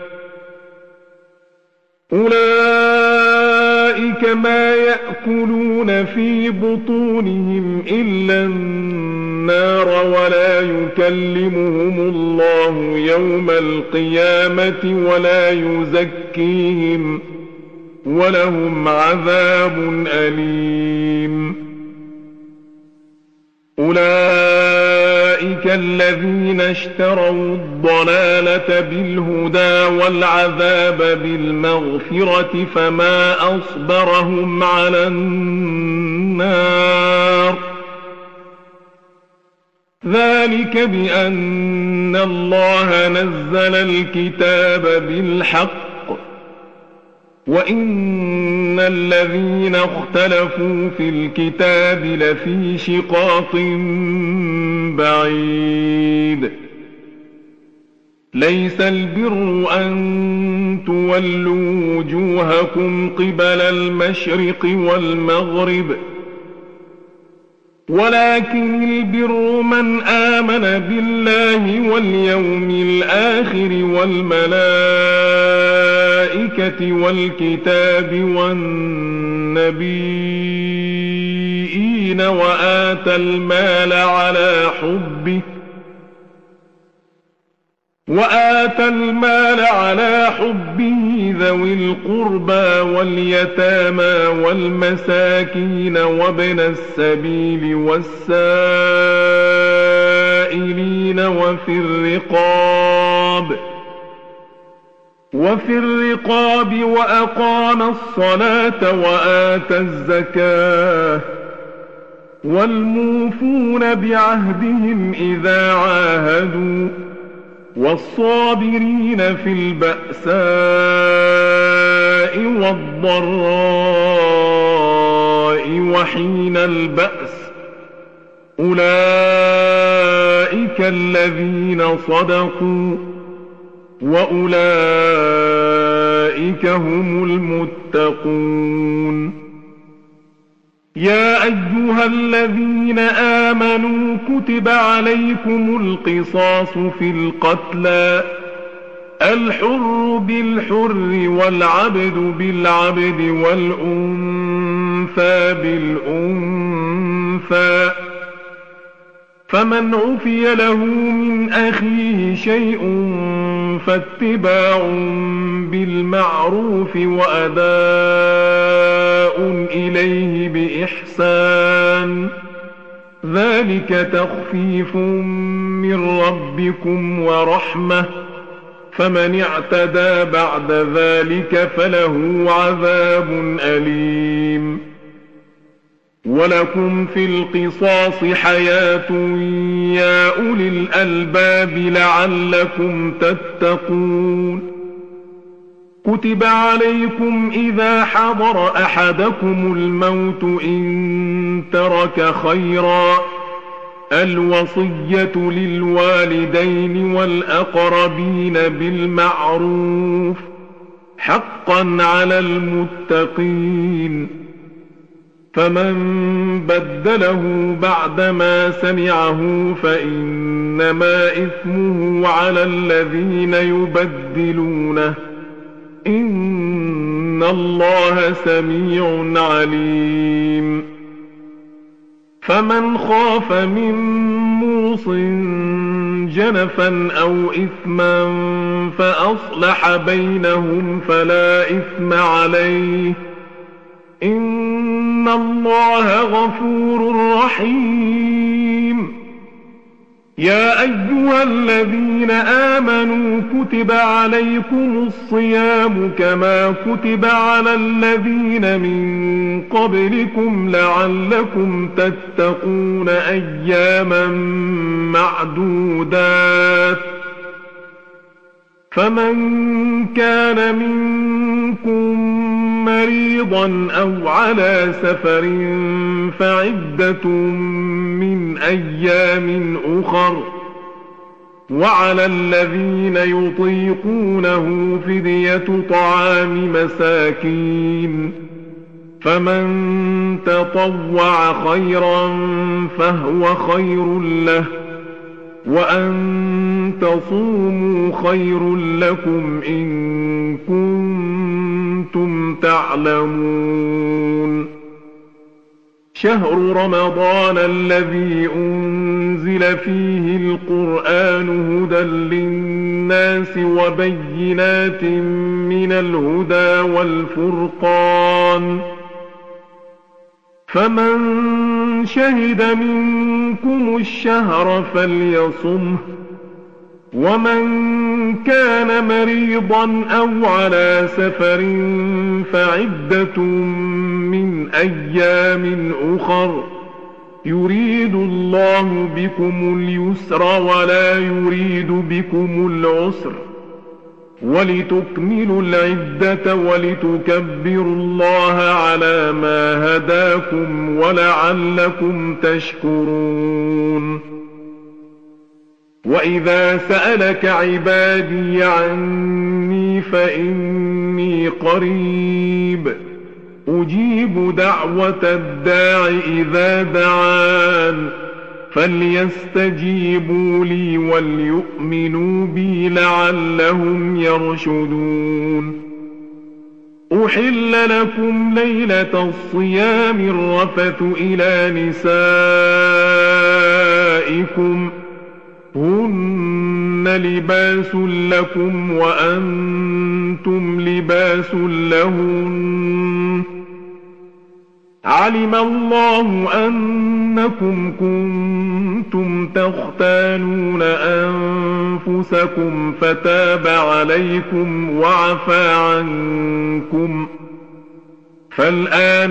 أولئك ما يأكلون في بطونهم إلا النار ولا يكلمهم الله يوم القيامة ولا يزكيهم ولهم عذاب أليم أولئك الذين اشتروا الضلالة بالهدى والعذاب بالمغفرة فما أصبرهم على النار ذلك بأن الله نزل الكتاب بالحق وإن الذين اختلفوا في الكتاب لفي شقاق بعيد ليس البر أن تولوا وجوهكم قبل المشرق والمغرب ولكن البر من آمن بالله واليوم الآخر والملائكة والكتاب والنبيين وآتى المال على حبه وآتى المال على حبه ذوي القربى واليتامى والمساكين وابن السبيل والسائلين وفي الرقاب وفي الرقاب وأقام الصلاة وآتى الزكاة والموفون بعهدهم إذا عاهدوا والصابرين في البأساء والضراء وحين البأس أولئك الذين صدقوا وأولئك هم المتقون يا أيها الذين آمنوا كتب عليكم القصاص في القتلى الحر بالحر والعبد بالعبد والأنثى بالأنثى فمن عفي له من أخيه شيء فاتباع بالمعروف وأداء إليه بإحسان ذلك تخفيف من ربكم ورحمة، فمن اعتدى بعد ذلك فله عذاب أليم. ولكم في القصاص حياة يا أولي الألباب لعلكم تتقون. كتب عليكم إذا حضر أحدكم الموت إن ترك خيرا الوصية للوالدين والأقربين بالمعروف حقا على المتقين. فمن بدله بعدما سمعه فإنما إثمه على الذين يبدلونه إن الله سميع عليم. فمن خاف من موص جنفا أو إثما فأصلح بينهم فلا إثم عليه إن الله غفور رحيم. يا أيها الذين آمنوا كتب عليكم الصيام كما كتب على الذين من قبلكم لعلكم تتقون أياما معدودات. فمن كان منكم مريضا أو على سفر فعدة من أيام أخر، وعلى الذين يطيقونه فدية طعام مساكين، فمن تطوع خيرا فهو خير له، وأن تصوموا خير لكم إن كنتم تعلمون. شهر رمضان الذي أنزل فيه القرآن هدى للناس وبينات من الهدى والفرقان، فمن شهد منكم الشهر فليصمه، ومن كان مريضا أو على سفر فعدة من أيام أخر، يريد الله بكم اليسر ولا يريد بكم العسر، ولتكملوا العدة ولتكبروا الله على ما هداكم ولعلكم تشكرون. وإذا سألك عبادي عني فإني قريب أجيب دعوة الداع إذا دعان، فليستجيبوا لي وليؤمنوا بي لعلهم يرشدون. أحل لكم ليلة الصيام الرفث إلى نسائكم هن لباس لكم وأنتم لباس لهن، علم الله أنكم كنتم تختانون أنفسكم فتاب عليكم وعفى عنكم، فالآن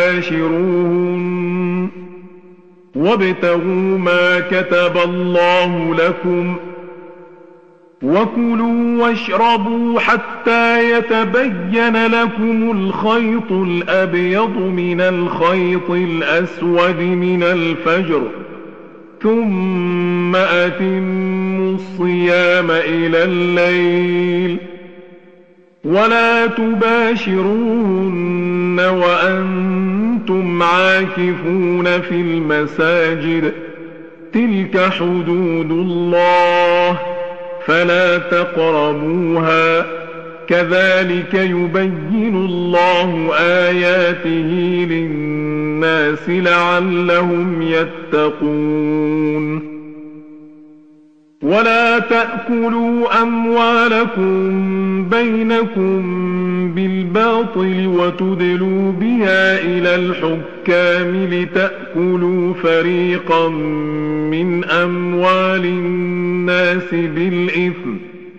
باشروهن وابتغوا ما كتب الله لكم، وكلوا واشربوا حتى يتبين لكم الخيط الأبيض من الخيط الأسود من الفجر، ثم أتموا الصيام إلى الليل، ولا تباشروهن وأنتم عاكفون في المساجد، تلك حدود الله فلا تقربوها، كذلك يبين الله آياته للناس لعلهم يتقون. ولا تأكلوا أموالكم بينكم بالباطل وتدلوا بها إلى الحكام لتأكلوا فريقا من أموال الناس بالإثم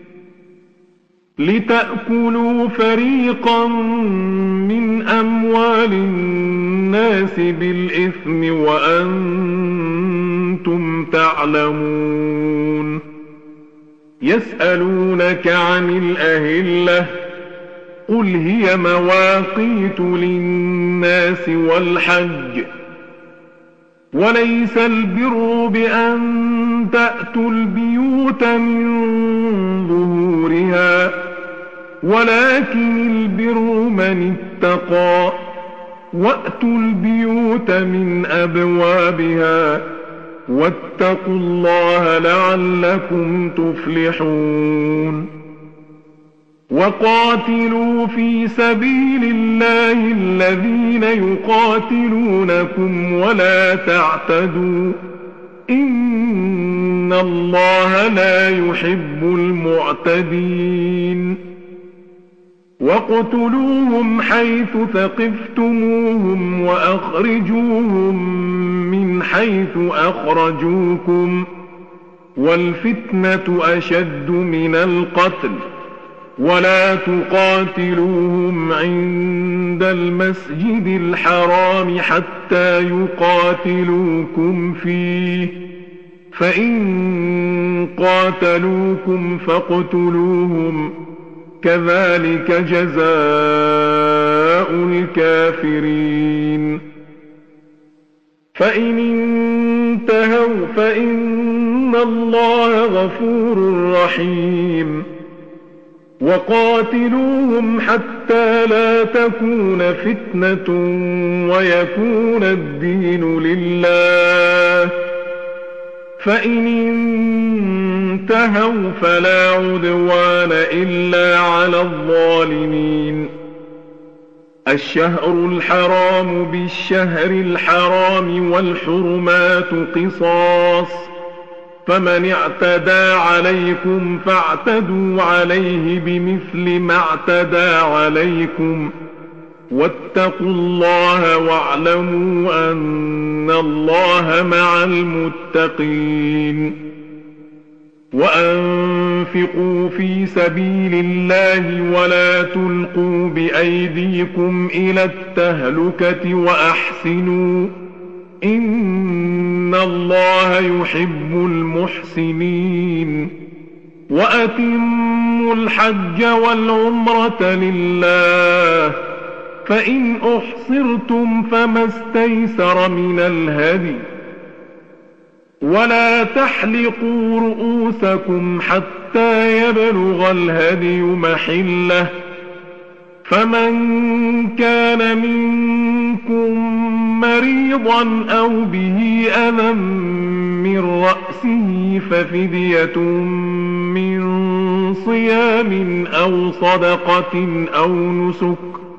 لتأكلوا فريقا من أموال الناس بالإثم وأنتم تعلمون. يسألونك عن الأهلة قل هي مواقيت للناس والحج وليس البر بأن تأتوا البيوت من ظهورها ولكن البر من اتقى وأتوا البيوت من أبوابها واتقوا الله لعلكم تفلحون. وقاتلوا في سبيل الله الذين يقاتلونكم ولا تعتدوا إن الله لا يحب المعتدين. واقتلوهم حيث ثقفتموهم وأخرجوهم من حيث أخرجوكم والفتنة أشد من القتل ولا تقاتلوهم عند المسجد الحرام حتى يقاتلوكم فيه فإن قاتلوكم فاقتلوهم كذلك جزاء الكافرين. فإن انتهوا فإن الله غفور رحيم. وقاتلوهم حتى لا تكون فتنة ويكون الدين لله فإن انتهوا فلا عدوان إلا على الظالمين. الشهر الحرام بالشهر الحرام والحرمات قصاص فمن اعتدى عليكم فاعتدوا عليه بمثل ما اعتدى عليكم واتقوا الله واعلموا أن الله مع المتقين. وأنفقوا في سبيل الله ولا تلقوا بأيديكم إلى التهلكة وأحسنوا إن الله يحب المحسنين. وأتموا الحج والعمرة لله فإن أحصرتم فما استيسر من الهدي ولا تحلقوا رؤوسكم حتى يبلغ الهدي محله فمن كان منكم مريضا أو به أذى من رأسه ففدية من صيام أو صدقة أو نسك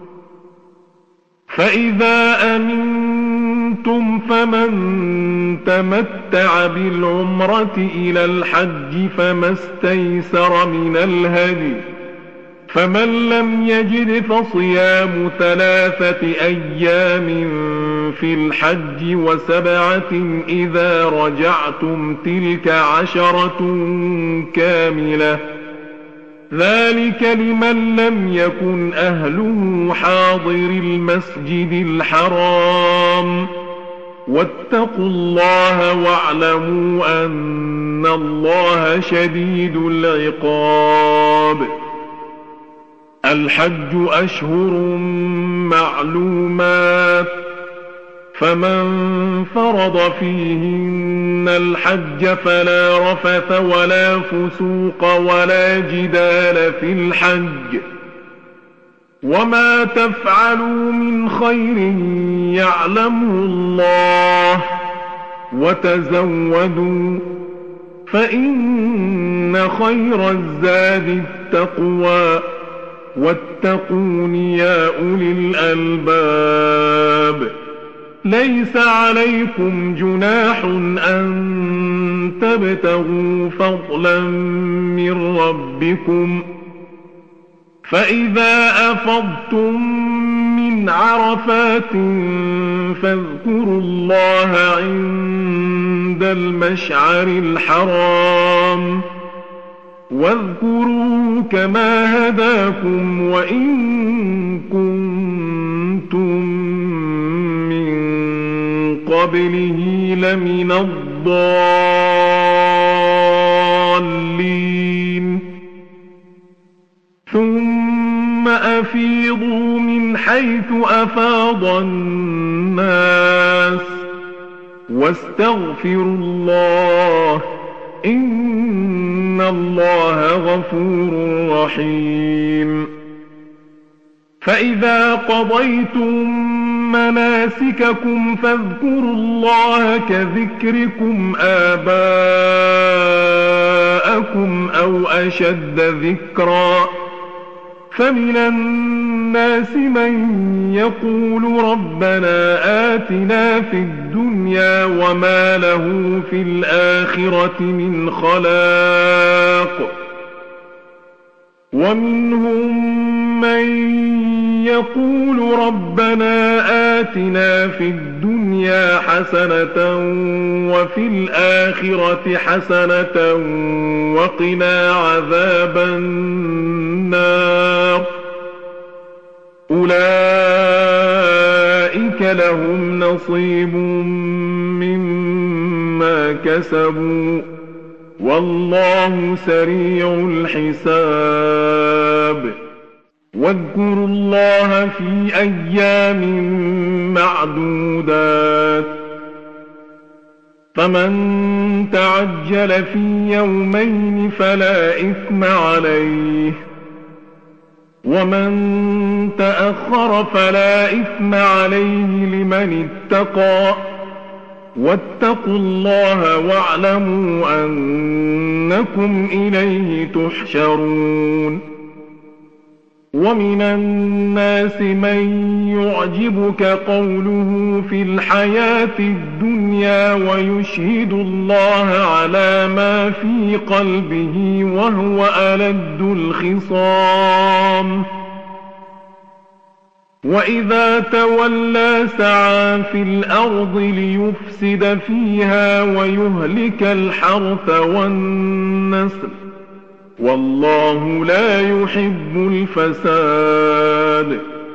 فإذا أمنتم فمن تمتع بالعمرة إلى الحج فما استيسر من الهدي فمن لم يجد فصيام ثلاثة أيام في الحج وسبعة إذا رجعتم تلك عشرة كاملة ذلك لمن لم يكن أهله حاضر المسجد الحرام واتقوا الله واعلموا أن الله شديد العقاب. الحج أشهر معلومات فمن فرض فيهن الحج فلا رفث ولا فسوق ولا جدال في الحج وما تفعلوا من خير يعلمه الله وتزودوا فإن خير الزاد التقوى واتقون يا أولي الألباب. ليس عليكم جناح أن تبتغوا فضلا من ربكم فإذا أفضتم من عرفات فاذكروا الله عند المشعر الحرام واذكروا كما هداكم وإن كنتم من قبله لمن الضالين ثم أفيضوا من حيث أفاض الناس واستغفروا الله إن الله غفور رحيم فإذا قضيتم مناسككم فاذكروا الله كذكركم آباءكم أو أشد ذكرا فمن الناس من يقول ربنا آتنا في الدنيا وما له في الآخرة من خلاق ومنهم من يقول ربنا آتنا في الدنيا حسنة وفي الآخرة حسنة وقنا عذاب النار أولئك لهم نصيب مما كسبوا والله سريع الحساب واذكروا الله في أيام معدودات فمن تعجل في يومين فلا إثم عليه ومن تأخر فلا إثم عليه لمن اتقى واتقوا الله واعلموا أنكم إليه تحشرون ومن الناس من يعجبك قوله في الحياة الدنيا ويشهد الله على ما في قلبه وهو ألد الخصام وإذا تولى سعى في الأرض ليفسد فيها ويهلك الحرث والنسل والله لا يحب الفساد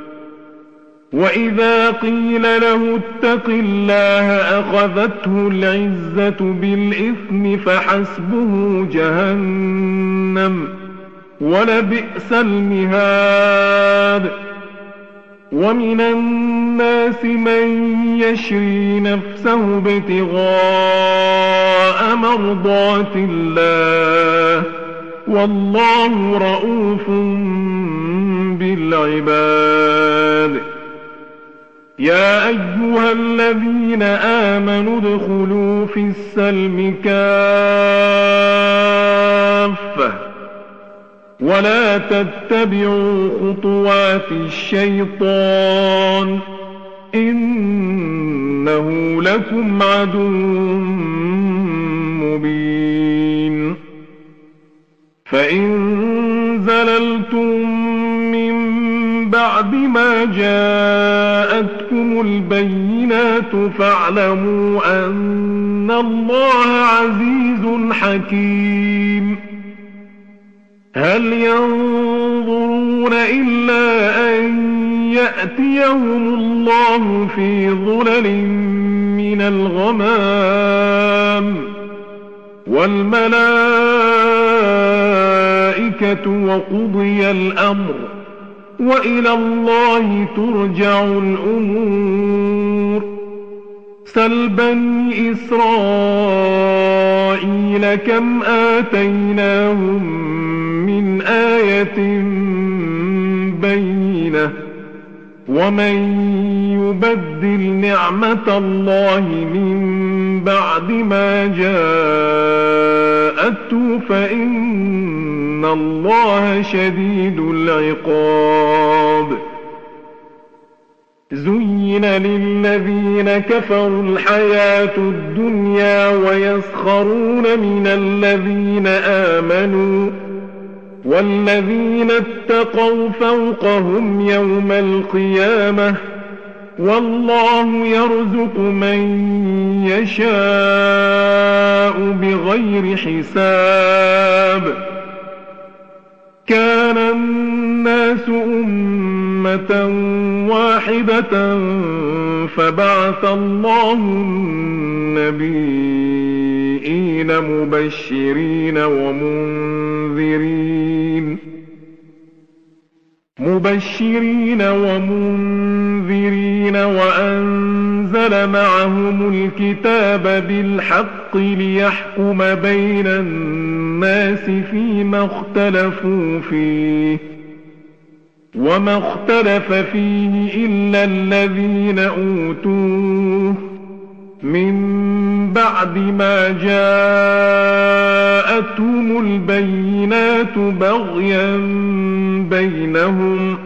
وإذا قيل له اتق الله أخذته العزة بالإثم فحسبه جهنم ولبئس المهاد ومن الناس من يشري نفسه ابتغاء مرضات الله والله رؤوف بالعباد يا أيها الذين آمنوا ادخلوا في السلم كافة ولا تتبعوا خطوات الشيطان إنه لكم عدو مبين فإن زللتم من بعد ما جاءتكم البينات فاعلموا أن الله عزيز حكيم هل ينظرون إلا أن يأتيهم الله في ظلل من الغمام والملائكة وقضي الأمر وإلى الله ترجع الأمور سل بني إسرائيل كم آتيناهم من آية بينة ومن يبدل نعمة الله من بعد ما جاءته فإن الله شديد العقاب زين للذين كفروا الحياة الدنيا ويسخرون من الذين آمنوا والذين اتقوا فوقهم يوم القيامة والله يرزق من يشاء بغير حساب. كان الناس أمة واحدة فبعث الله النبيين مبشرين ومنذرين مبشرين ومنذرين وأنزل معهم الكتاب بالحق ليحكم بين الناس فيما اختلفوا فيه وما اختلف فيه إلا الذين أوتوه من بعد ما جاءتهم البينات بغيا بينهم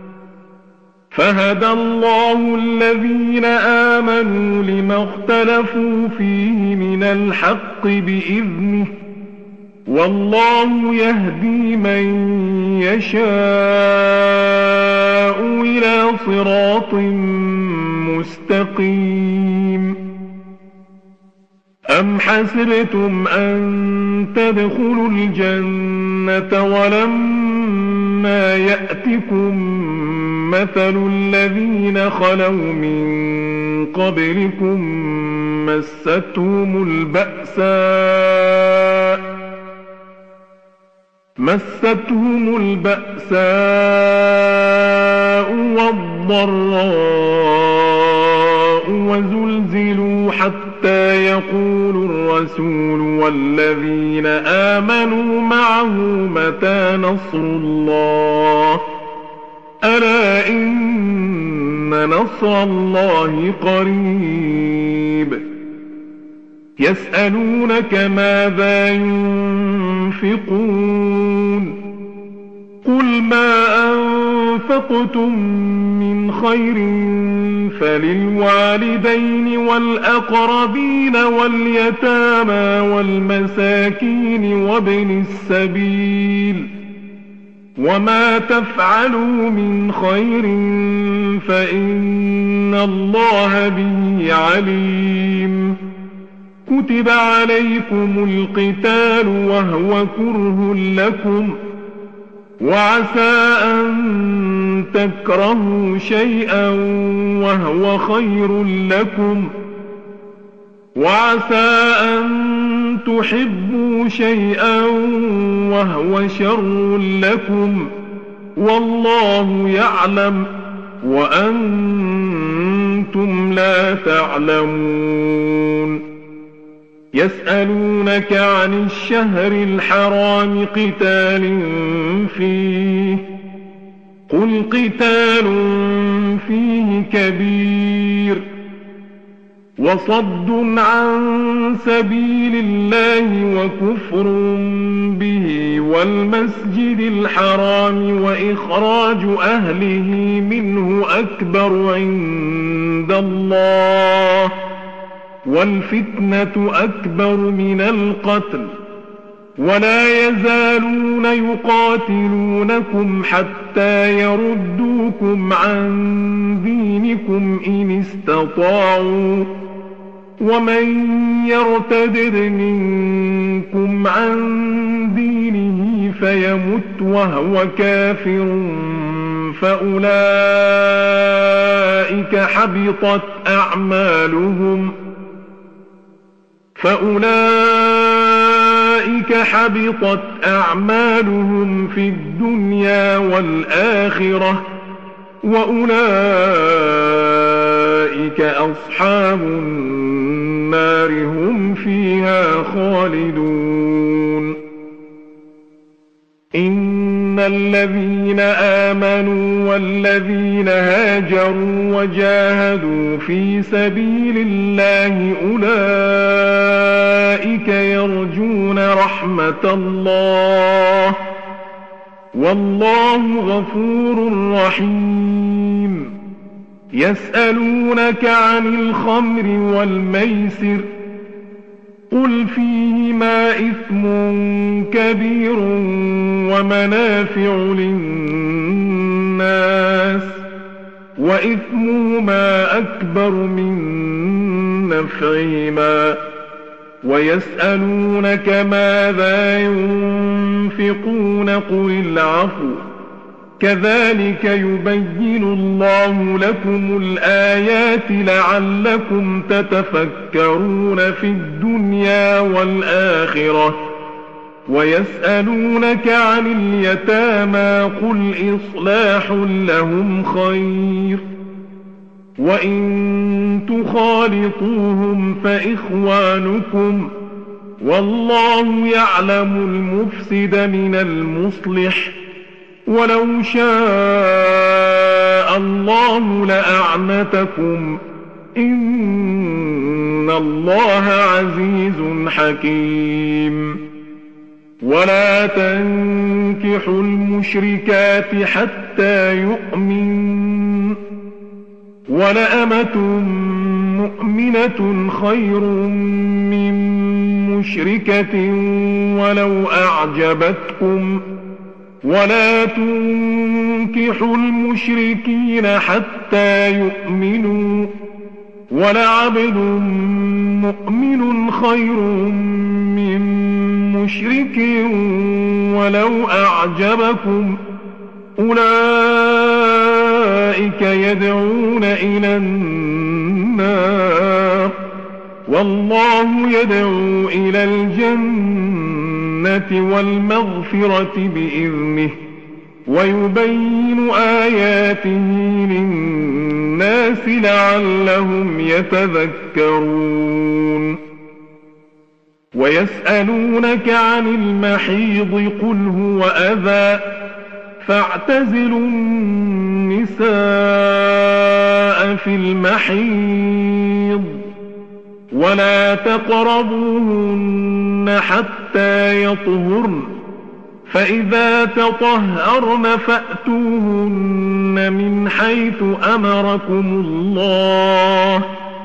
فهدى الله الذين آمنوا لما اختلفوا فيه من الحق بإذنه والله يهدي من يشاء إلى صراط مستقيم. أم حسبتم أن تدخلوا الجنة ولما يأتكم مثل الذين خلوا من قبلكم مستهم البأساء مستهم البأساء والضراء وزلزلوا حتى يقول الرسول والذين آمنوا معه متى نصر الله ألا إن نصر الله قريب. يسألونك ماذا ينفقون قل ما أنفقتم من خير فللوالدين والأقربين واليتامى والمساكين وابن السبيل وما تفعلوا من خير فإن الله به عليم. كتب عليكم القتال وهو كره لكم وعسى أن تكرهوا شيئا وهو خير لكم وعسى أن تحبوا شيئا وهو شر لكم والله يعلم وأنتم لا تعلمون. يسألونك عن الشهر الحرام قتال فيه قل قتال فيه كبير وصد عن سبيل الله وكفر به والمسجد الحرام وإخراج أهله منه أكبر عند الله والفتنة أكبر من القتل ولا يزالون يقاتلونكم حتى يردوكم عن دينكم إن استطاعوا ومن يرتدد منكم عن دينه فيمت وهو كافر فأولئك حبطت أعمالهم فأولئك حبطت أعمالهم في الدنيا والآخرة وأولئك أصحاب النار هم فيها خالدون. إن الذين آمنوا والذين هاجروا وجاهدوا في سبيل الله أولئك يرجون رحمة الله والله غفور رحيم. يسألونك عن الخمر والميسر قل فيهما إثم كبير ومنافع للناس وإثمهما أكبر من نفعهما ويسألونك ماذا ينفقون قل العفو كذلك يبين الله لكم الآيات لعلكم تتفكرون في الدنيا والآخرة ويسألونك عن اليتامى قل إصلاح لهم خير وإن تخالطوهم فإخوانكم والله يعلم المفسد من المصلح ولو شاء الله لأعنتكم إن الله عزيز حكيم ولا تنكحوا المشركات حتى يؤمن ولأمة مؤمنة خير من مشركة ولو أعجبتكم ولا تنكحوا المشركين حتى يؤمنوا ولعبد مؤمن خير من مشرك ولو أعجبكم أولئك يدعون إلى النار والله يدعو إلى الجنة والمغفرة بإذنه ويبين آياته للناس لعلهم يتذكرون ويسألونك عن المحيض قل هو أذى فاعتزلوا النساء في المحيض ولا تقربوهن حتى يطهرن فإذا تطهرن فأتوهن من حيث أمركم الله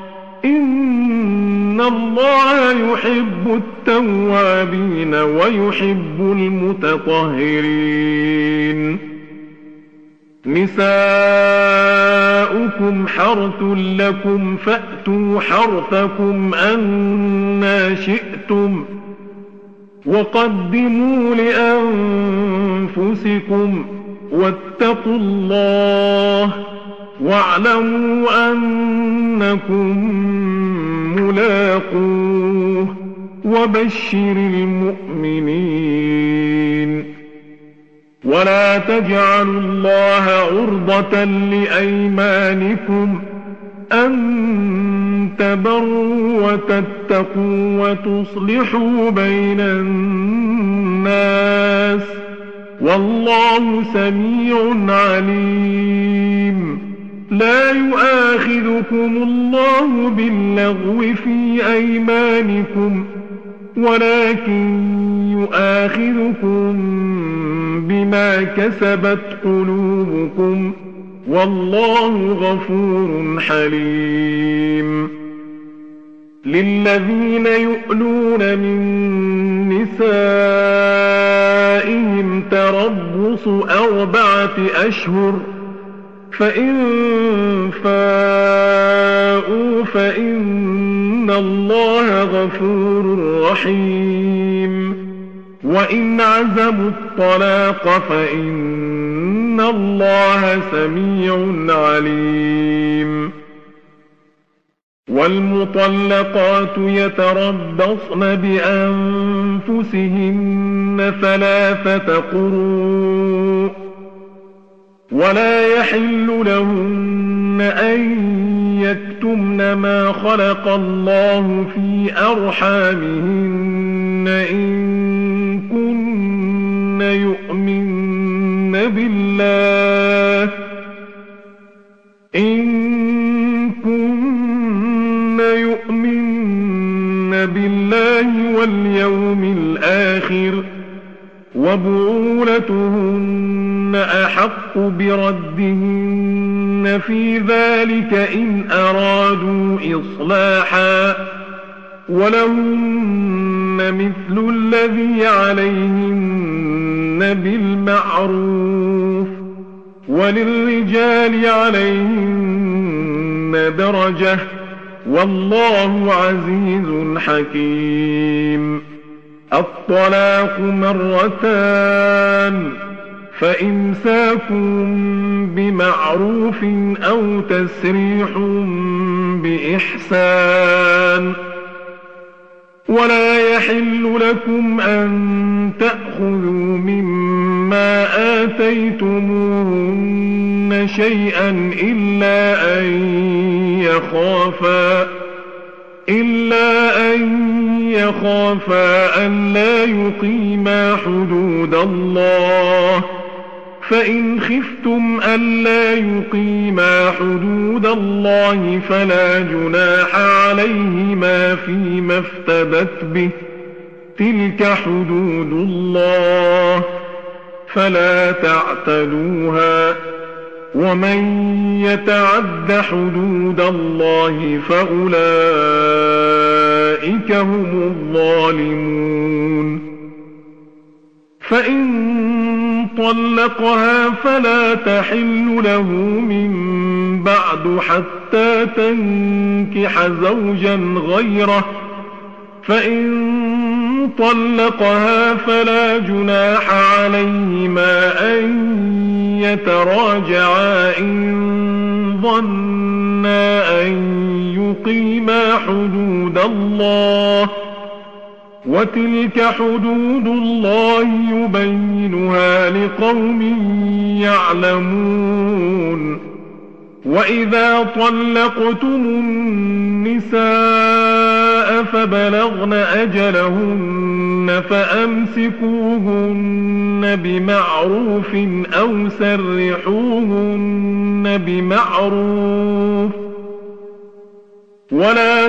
إن الله يحب التوابين ويحب المتطهرين نساؤكم حرث لكم فأتوا حرثكم أنى شئتم وقدموا لأنفسكم واتقوا الله واعلموا أنكم ملاقوه وبشر المؤمنين ولا تجعلوا الله عرضة لأيمانكم أن تبروا وتتقوا وتصلحوا بين الناس والله سميع عليم لا يؤاخذكم الله باللغو في أيمانكم ولكن يؤاخذكم بما كسبت قلوبكم والله غفور حليم للذين يؤلون من نسائهم تربص أربعة أشهر فإن فاءوا فإن الله غفور رحيم وإن عزموا الطلاق فإن الله سميع عليم والمطلقات يتربصن بأنفسهن ثلاثة قروء ولا يحل لهن أن يكتمن ما خلق الله في أرحامهن إن كن يؤمن بالله إن كن يؤمن بالله واليوم الآخر وبعولتهن أحق بردهن في ذلك إن أرادوا إصلاحا ولهن مثل الذي عليهن بالمعروف وللرجال عليهن درجة والله عزيز حكيم. الطلاق مرتان فإمساكم بمعروف أو تسريح بإحسان ولا يحل لكم أن تأخذوا مما آتيتموهن شيئا إلا أن يخافا إلا أن يخافا ألا يقيما حدود الله فإن خفتم ألا يقيما حدود الله فلا جناح عليهما فيما افتدت به تلك حدود الله فلا تعتدوها ومن يتعد حدود الله فأولئك هم الظالمون. فإن طلقها فلا تحل له من بعد حتى تنكح زوجا غيره فإن طلقها فلا جناح عليهما أن يتراجعا إن ظنا أن يقيما حدود الله وتلك حدود الله يبينها لقوم يعلمون. وإذا طلقتم النساء فبلغن أجلهن فأمسكوهن بمعروف أو سرحوهن بمعروف ولا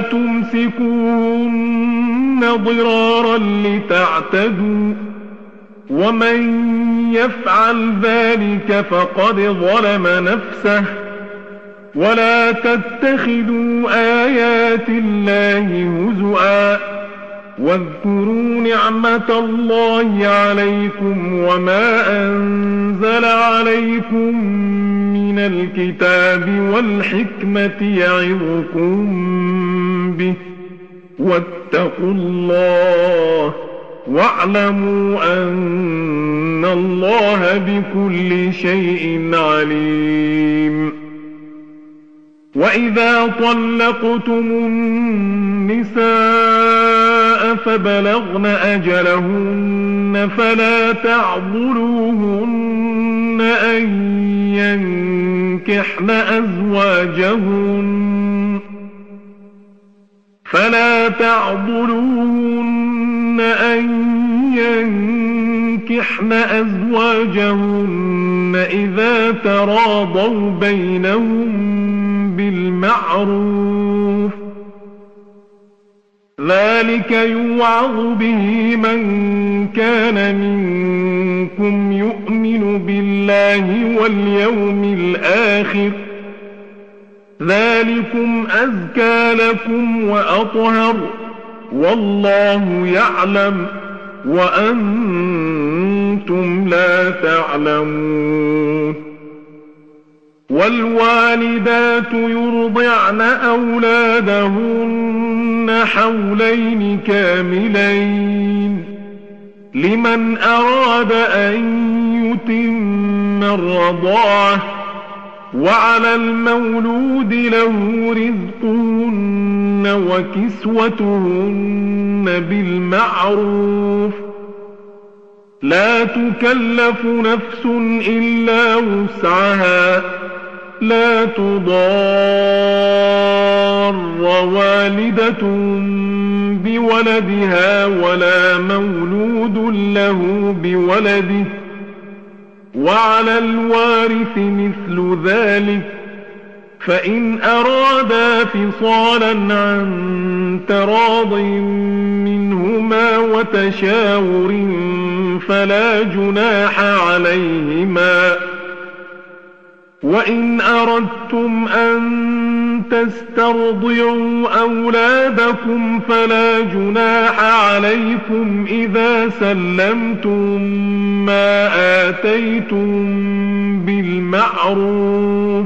تمسكوهن ضرارا لتعتدوا ومن يفعل ذلك فقد ظلم نفسه ولا تتخذوا آيات الله هزؤا واذكروا نعمة الله عليكم وما أنزل عليكم من الكتاب والحكمة يعظكم به واتقوا الله واعلموا أن الله بكل شيء عليم. وإذا طلقتم النساء فبلغن أجلهن فلا تعضلوهن أن ينكحن أزواجهن فلا تعضلوهن أن ينكحن أزواجهن إذا تراضوا بينهم بالمعروف ذلك يوعظ به من كان منكم يؤمن بالله واليوم الآخر ذلكم أزكى لكم وأطهر والله يعلم وأنتم لا تعلمون. والوالدات يرضعن أولادهن حولين كاملين لمن أراد أن يتم الرضاعة وعلى المولود له رزقهن وكسوتهن بالمعروف لا تكلف نفس إلا وسعها لا تضار والدة بولدها ولا مولود له بولده وعلى الوارث مثل ذلك فإن أرادا فصالا عن تراض منهما وتشاور فلا جناح عليهما وإن أردتم أن تسترضعوا أولادكم فلا جناح عليكم إذا سلمتم ما آتيتم بالمعروف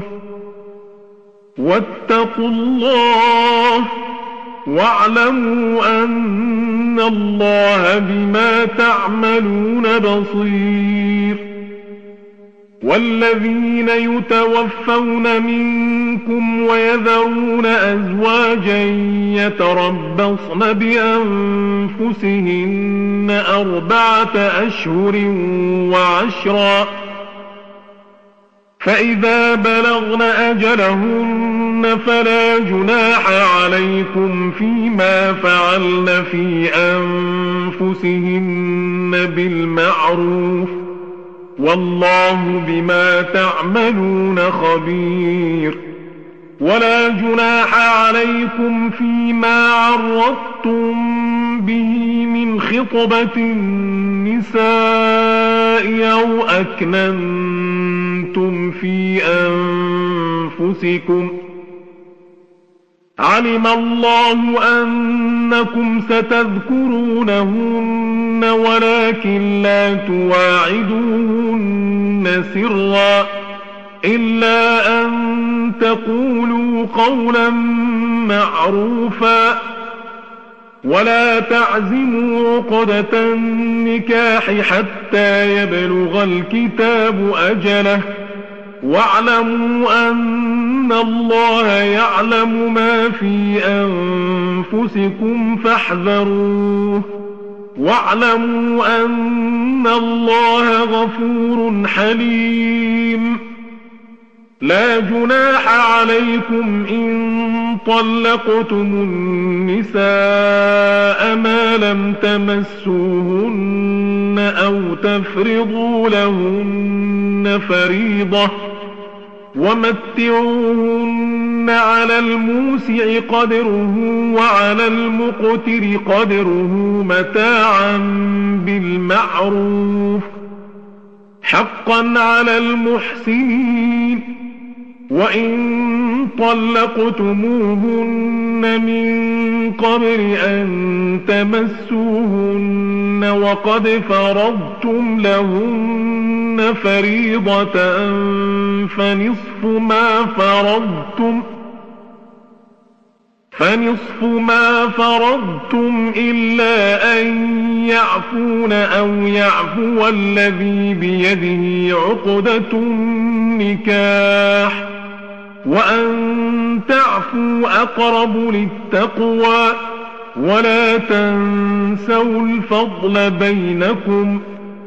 واتقوا الله واعلموا أن الله بما تعملون بصير. والذين يتوفون منكم ويذرون أزواجا يتربصن بأنفسهن أربعة أشهر وعشرا فإذا بلغن أجلهن فلا جناح عليكم فيما فعلن في أنفسهن بالمعروف والله بما تعملون خبير. ولا جناح عليكم فيما عرضتم به من خطبة النساء أو أكننتم في أنفسكم علم الله أنكم ستذكرونهن ولكن لا تواعدوهن سرا إلا أن تقولوا قولا معروفا ولا تعزموا عقدة النكاح حتى يبلغ الكتاب أجله واعلموا أن الله يعلم ما في أنفسكم فاحذروه واعلموا أن الله غفور حليم. لا جناح عليكم إن طلقتم النساء ما لم تمسوهن أو تفرضوا لهن فريضة ومتعوهن على الموسع قدره وعلى المقتر قدره متاعا بالمعروف حقا على المحسنين. وإن طلقتموهن من قبل أن تمسوهن وقد فرضتم لهن فريضة فنصف ما فرضتم فنصف ما فرضتم إلا أن يعفون أو يعفو الذي بيده عقدة النكاح وأن تعفوا أقرب للتقوى ولا تنسوا الفضل بينكم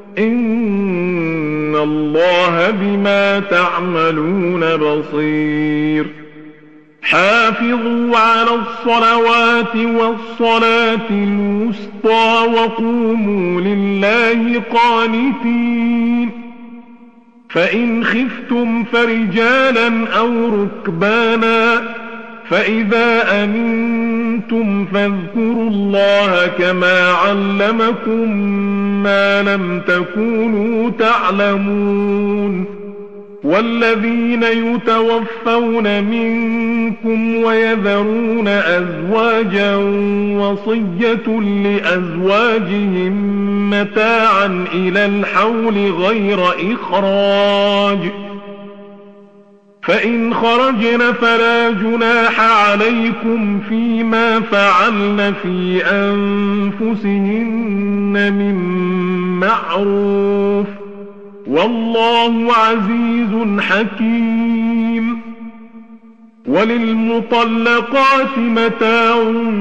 إن الله بما تعملون بصير. حافظوا على الصلوات والصلاة الوسطى وقوموا لله قانتين. فإن خفتم فرجالا أو ركبانا فإذا أمنتم فاذكروا الله كما علمكم ما لم تكونوا تعلمون. والذين يتوفون منكم ويذرون أزواجا وصية لأزواجهم متاعا إلى الحول غير إخراج فإن خرجن فلا جناح عليكم فيما فعلن في أنفسهن من معروف والله عزيز حكيم. وللمطلقات متاع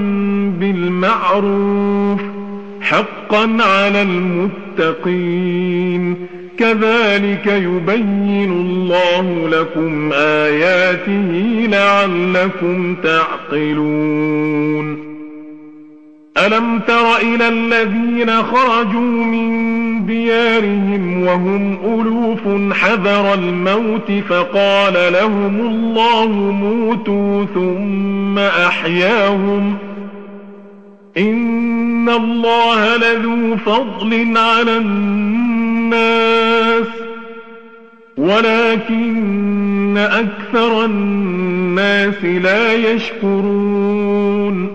بالمعروف حقا على المتقين كذلك يبين الله لكم آياته لعلكم تعقلون. ألم تر إلى الذين خرجوا من ديارهم وهم ألوف حذر الموت فقال لهم الله موتوا ثم أحياهم إن الله لذو فضل على الناس ولكن أكثر الناس لا يشكرون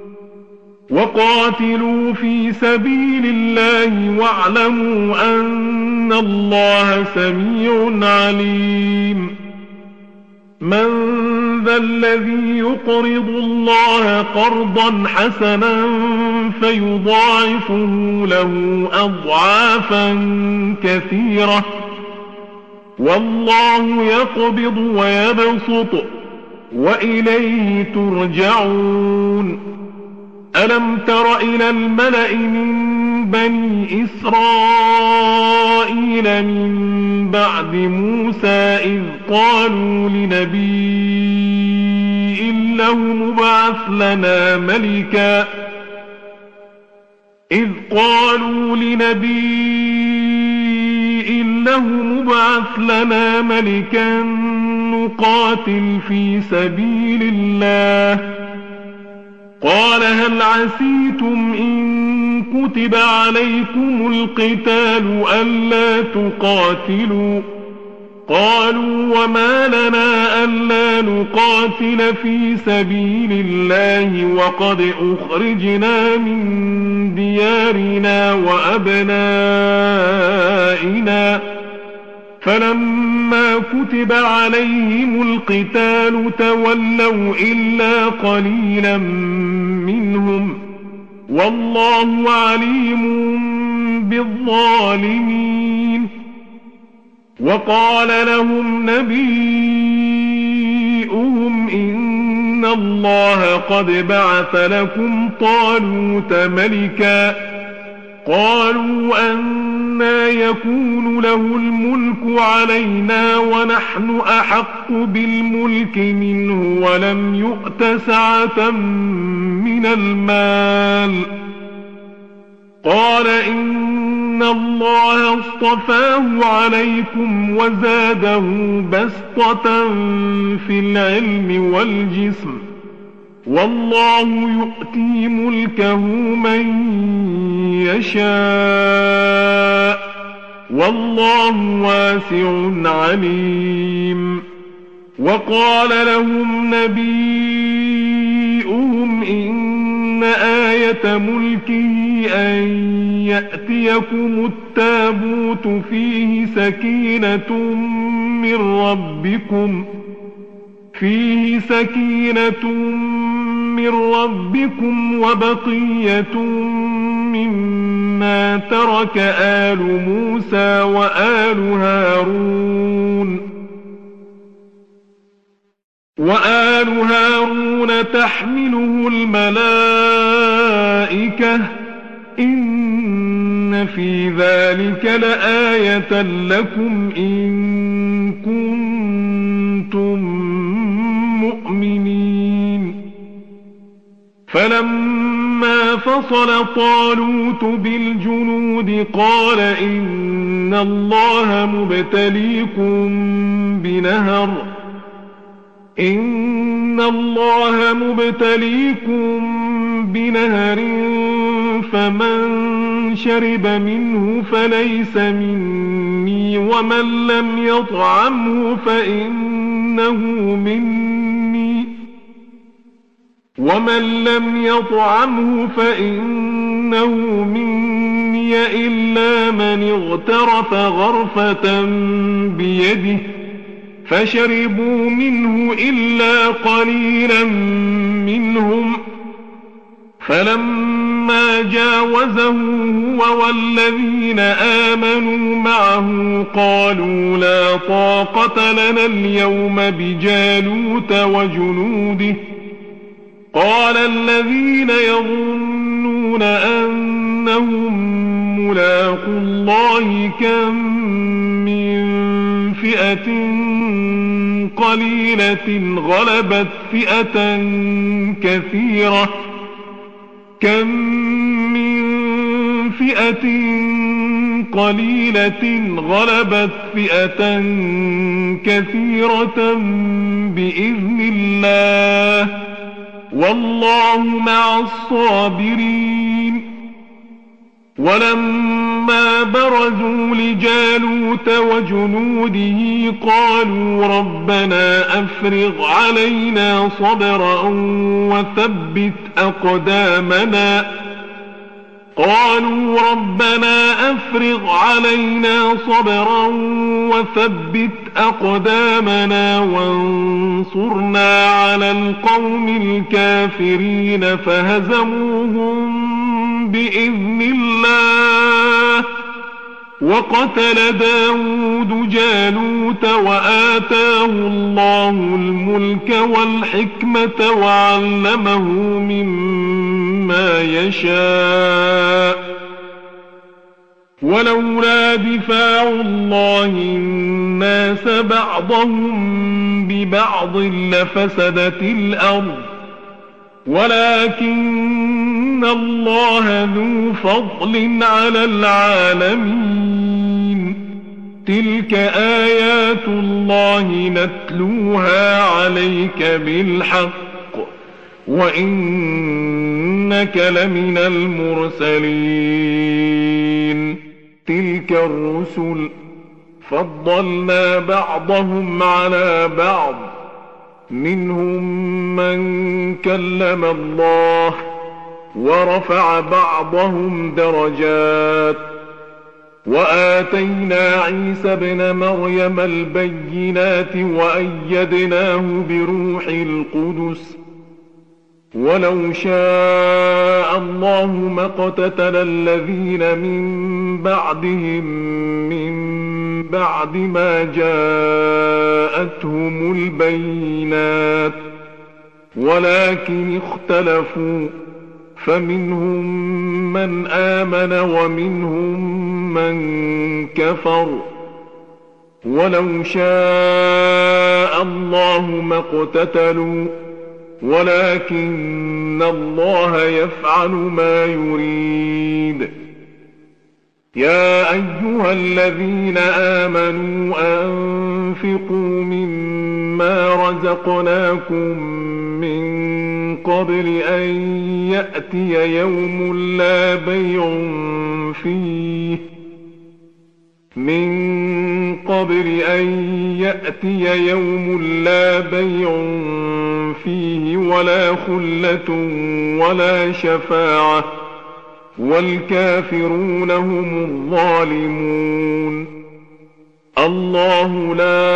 وقاتلوا في سبيل الله واعلموا أن الله سميع عليم من ذا الذي يقرض الله قرضا حسنا فيضاعفه له أضعافا كثيرة والله يقبض ويبسط وإليه ترجعون ألم تر إلى الملأ من بني إسرائيل من بعد موسى إذ قالوا لنبي له مبعث لنا ملكا إذ قالوا لنبي له مبعث لنا ملكا نقاتل في سبيل الله قال هل عسيتم إن كتب عليكم القتال ألا تقاتلوا قالوا وما لنا ألا نقاتل في سبيل الله وقد أخرجنا من ديارنا وأبنائنا فلما كتب عليهم القتال تولوا إلا قليلا منهم والله عليم بالظالمين وقال لهم نبيهم إن الله قد بعث لكم طالوت ملكا قالوا أنى يكون له الملك علينا ونحن أحق بالملك منه ولم يؤت سعة من المال قال إن الله اصطفاه عليكم وزاده بسطة في العلم والجسم والله يؤتي ملكه من يشاء والله واسع عليم وقال لهم نبيهم إن آية ملكه أن يأتيكم التابوت فيه سكينة من ربكم فيه سكينة من ربكم وبقية مما ترك آل موسى وآل هارون وآل هارون تحمله الملائكة إن في ذلك لآية لكم إن كنتم مؤمنين فلما فصل طالوت بالجنود قال إن الله مبتليكم بنهر إن الله مبتليكم بنهر فمن شرب منه فليس مني ومن لم يطعمه فإنه مني ومن لم يطعمه فإنه مني إلا من اغترف غرفة بيده فشربوا منه إلا قليلا منهم فلما جاوزه هو والذين آمنوا معه قالوا لا طاقة لنا اليوم بجالوت وجنوده قال الذين يظنون أنهم ملاقو الله كم من فئة قليلة غلبت فئة كثيرة كم من فئة قليلة غلبت فئة كثيرة بإذن الله والله مع الصابرين ولما فلما برزوا لجالوت وجنوده قالوا ربنا أفرغ علينا صبرا وثبت أقدامنا قالوا ربنا أفرغ علينا صبرا وثبت أقدامنا وانصرنا على القوم الكافرين فهزموهم بإذن الله وقتل داود جالوت وآتاه الله الملك والحكمة وعلمه مما يشاء ولولا دفاع الله الناس بعضهم ببعض لفسدت الأرض ولكن الله ذو فضل على العالمين تلك آيات الله نتلوها عليك بالحق وإنك لمن المرسلين تلك الرسل فضلنا بعضهم على بعض منهم من كلم الله ورفع بعضهم درجات وآتينا عيسى ابن مريم البينات وأيدناه بروح القدس ولو شاء الله ما اقتتل الذين من بعدهم من بعد ما جاءتهم البينات ولكن اختلفوا فمنهم من آمن ومنهم من كفر ولو شاء الله ما اقتتلوا ولكن الله يفعل ما يريد يا أيها الذين آمنوا أنفقوا مما رزقناكم من قبل أن يأتي يوم لا بيع فيه من قبل أن يأتي يوم لا بيع فيه ولا خلة ولا شفاعة والكافرون هم الظالمون الله لا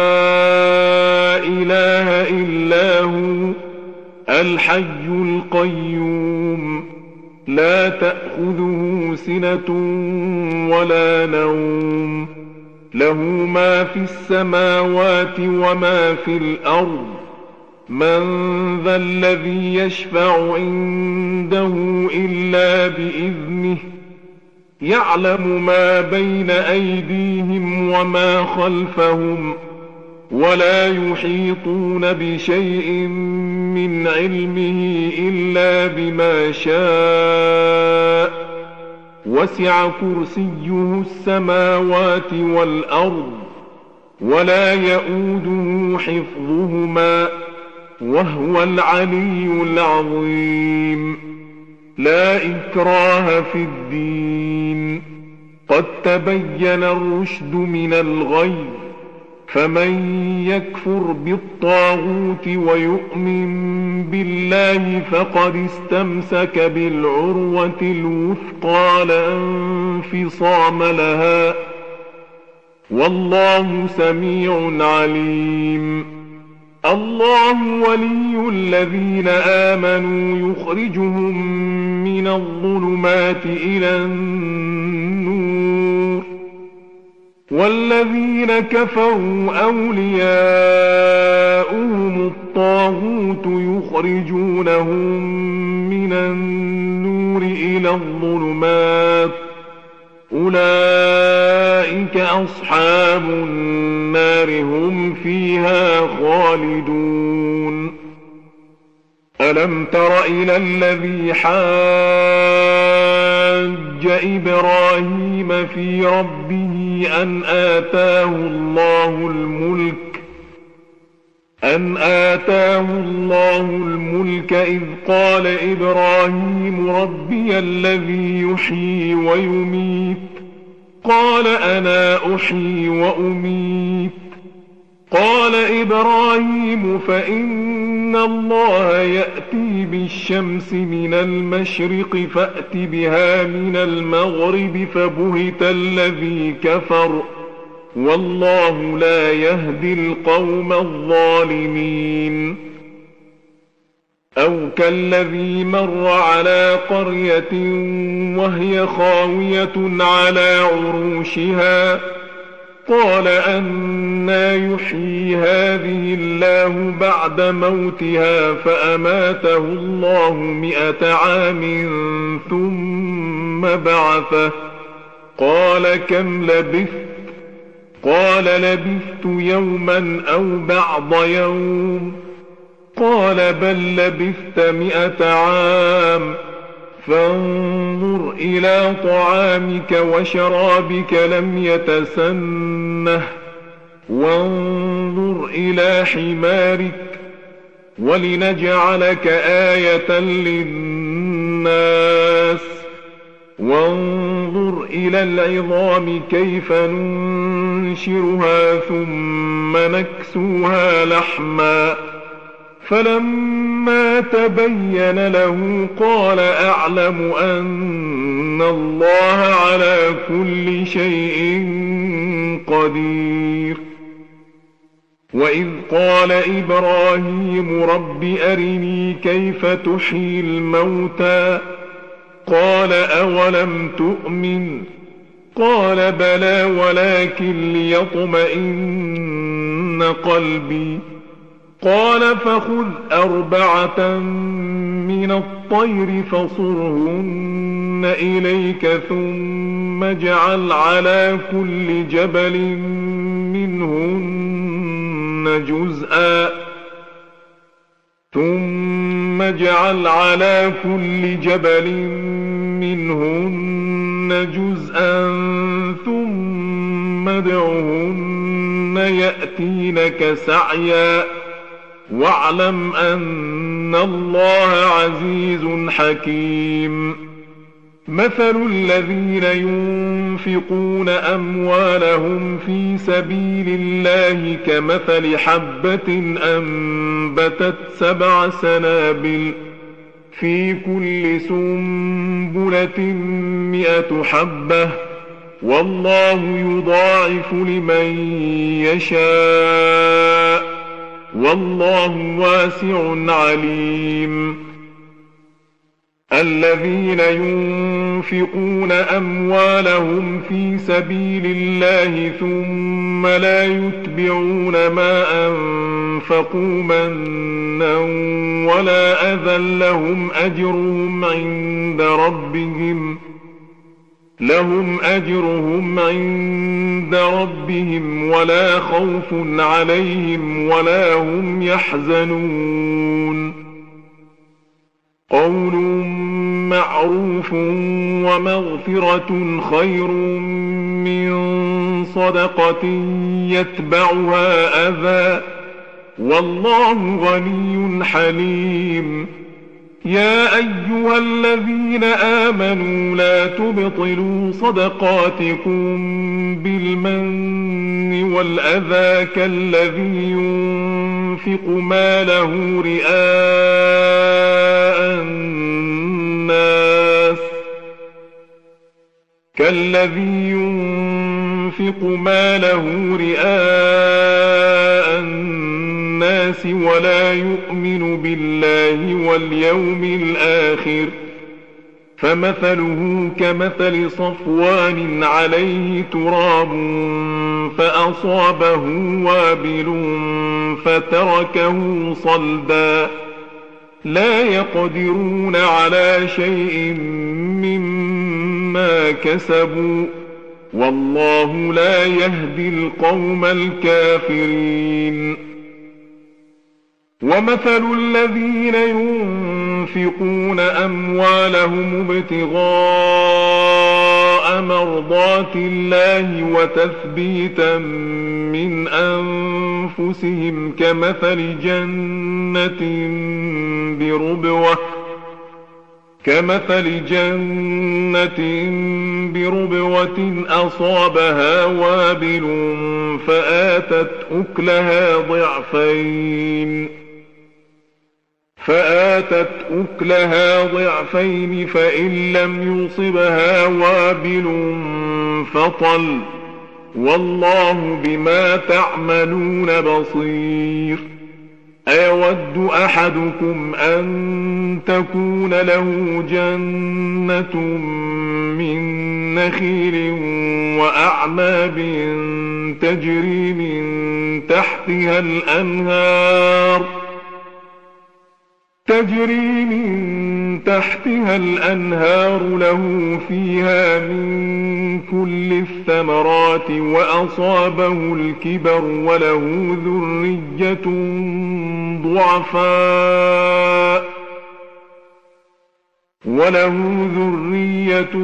إله إلا هو الحي القيوم لا تأخذه سنة ولا نوم له ما في السماوات وما في الأرض من ذا الذي يشفع عنده إلا بإذنه يعلم ما بين أيديهم وما خلفهم ولا يحيطون بشيء من علمه إلا بما شاء وسع كرسيه السماوات والأرض ولا يؤوده حفظهما وهو العلي العظيم لا إكراه في الدين قد تبين الرشد من الغي فمن يكفر بالطاغوت ويؤمن بالله فقد استمسك بالعروة الوثقى لا انفصام لها والله سميع عليم الله ولي الذين آمنوا يخرجهم من الظلمات إلى النور والذين كفروا أولياؤهم الطاغوت يخرجونهم من النور إلى الظلمات أولئك أصحاب النار هم فيها خالدون ألم تر إلى الذي حاج إبراهيم في ربه أن آتاه الله الملك أن آتاه الله الملك إذ قال إبراهيم ربي الذي يحيي ويميت قال أنا أحيي وأميت. قال إبراهيم فإن الله يأتي بالشمس من المشرق فأت بها من المغرب فبهت الذي كفر والله لا يهدي القوم الظالمين. أو كالذي مر على قرية وهي خاوية على عروشها قال أنى يحيي هذه الله بعد موتها فأماته الله مئة عام ثم بعثه قال كم لبثت قال لبثت يوما أو بعض يوم قال بل لبثت مئة عام فانظر إلى طعامك وشرابك لم يتسنه وانظر إلى حمارك ولنجعلك آية للناس وانظر إلى العظام كيف ننشرها ثم نكسوها لحما فلما تبين له قال أعلم أن الله على كل شيء قدير. وإذ قال إبراهيم رب أرني كيف تحيي الموتى قال أولم تؤمن قال بلى ولكن ليطمئن قلبي قال فخذ أربعة من الطير فصرهن إليك ثم اجعل على كل جبل منهن جزءا ثم اجعل على كل جبل منهن جزءا ثم ادعهن يأتينك سعيا واعلم أن الله عزيز حكيم. مثل الذين ينفقون أموالهم في سبيل الله كمثل حبة أنبتت سبع سنابل في كل سنبلة مئة حبة والله يضاعف لمن يشاء والله واسع عليم. الذين ينفقون أموالهم في سبيل الله ثم لا يتبعون ما أنفقوا منا ولا أذى لهم أجرهم عند ربهم لهم أجرهم عند ربهم ولا خوف عليهم ولا هم يحزنون. قول معروف ومغفرة خير من صدقة يتبعها أذى والله غني حليم. يا أيها الذين آمنوا لا تبطلوا صدقاتكم بالمن والأذى كالذي ينفق ماله رئاء الناس كالذي ينفق ماله رئاء الناس ولا يؤمن بالله واليوم الآخر فمثله كمثل صفوان عليه تراب فأصابه وابل فتركه صلدا لا يقدرون على شيء مما كسبوا والله لا يهدي القوم الكافرين. ومثل الذين ينفقون أموالهم ابتغاء مرضات الله وتثبيتا من أنفسهم كمثل جنة بربوة كمثل جنة بربوة أصابها وابل فآتت أكلها ضعفين فآتت أكلها ضعفين فإن لم يصبها وابل فطل والله بما تعملون بصير. أيود أحدكم أن تكون له جنة من نخيل وأعناب تجري من تحتها الأنهار تجري من تحتها الأنهار له فيها من كل الثمرات وأصابه الكبر وله ذرية ضعفاء وله ذرية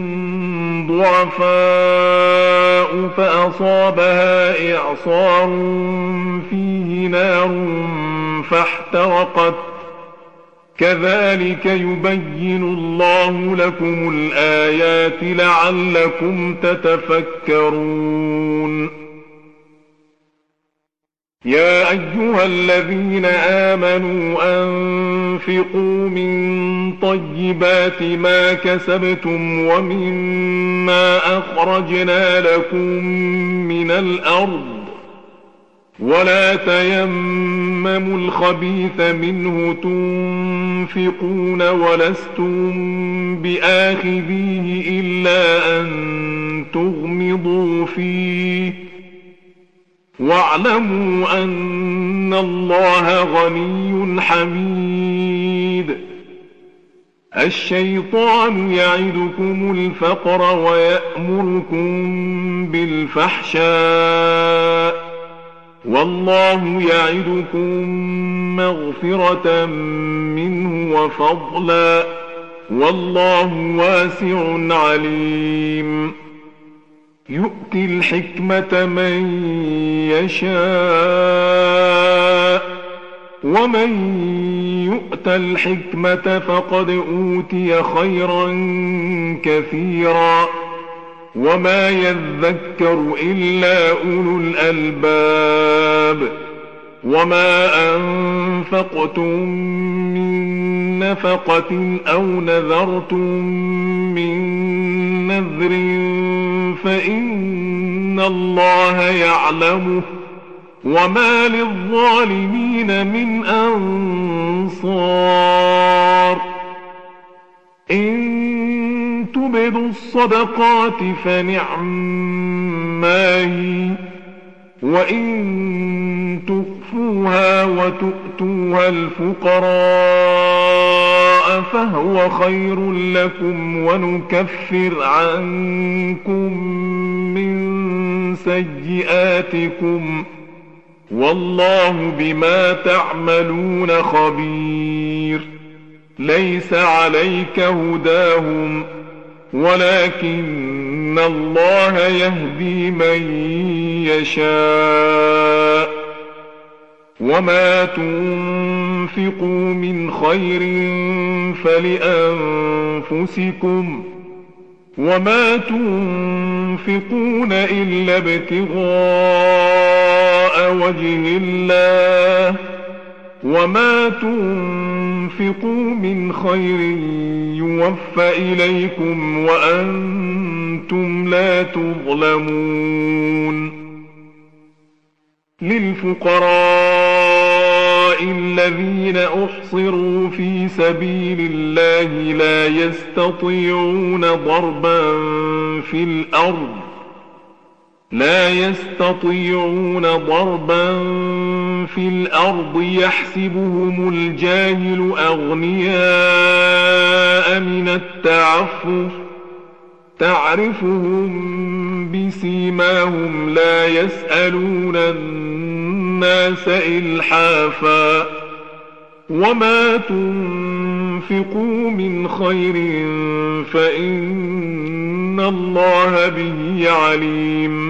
ضعفاء فأصابها إعصار فيه نار فاحترقت كذلك يبين الله لكم الآيات لعلكم تتفكرون. يا أيها الذين آمنوا أنفقوا من طيبات ما كسبتم ومما أخرجنا لكم من الأرض ولا تيمموا الخبيث منه تنفقون ولستم بآخذيه إلا أن تغمضوا فيه واعلموا أن الله غني حميد. الشيطان يعدكم الفقر ويأمركم بالفحشاء والله يعدكم مغفرة منه وفضلا والله واسع عليم. يؤتي الحكمة من يشاء ومن يؤت الحكمة فقد أوتي خيرا كثيرا وما يذكر إلا أولو الألباب. وما أنفقتم من نفقة أو نذرتم من نذر فإن الله يعلمه وما للظالمين من أنصار. إن تبدوا الصدقات فنعما هي وإن تخفوها وتؤتوها الفقراء فهو خير لكم ونكفر عنكم من سيئاتكم والله بما تعملون خبير. ليس عليك هداهم ولكن الله يهدي من يشاء. وما تنفقوا من خير فلأنفسكم وما تنفقون إلا ابتغاء وجه الله وما تنفقوا من خير يوفى إليكم وأنتم لا تظلمون. للفقراء الذين أحصروا في سبيل الله لا يستطيعون ضربا في الأرض لا يستطيعون ضربا في الأرض يحسبهم الجاهل أغنياء من التعفف تعرفهم بسيماهم لا يسألون الناس إلحافا. وما تنفقوا من خير فإن الله به عليم.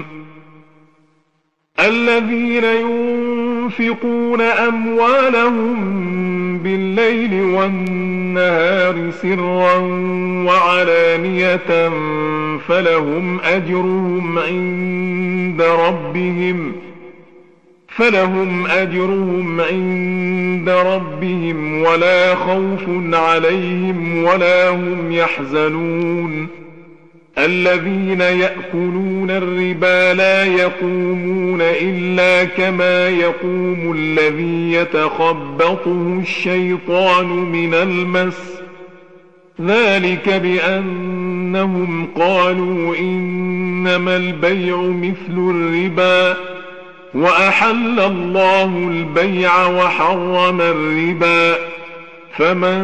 الذين ينفقون أموالهم بالليل والنهار سرا وعلانية فلهم أجرهم عند ربهم فلهم أجرهم عند ربهم ولا خوف عليهم ولا هم يحزنون الذين يأكلون الربا لا يقومون إلا كما يقوم الذي يتخبطه الشيطان من المس ذلك بأنهم قالوا إنما البيع مثل الربا وأحل الله البيع وحرم الربا فمن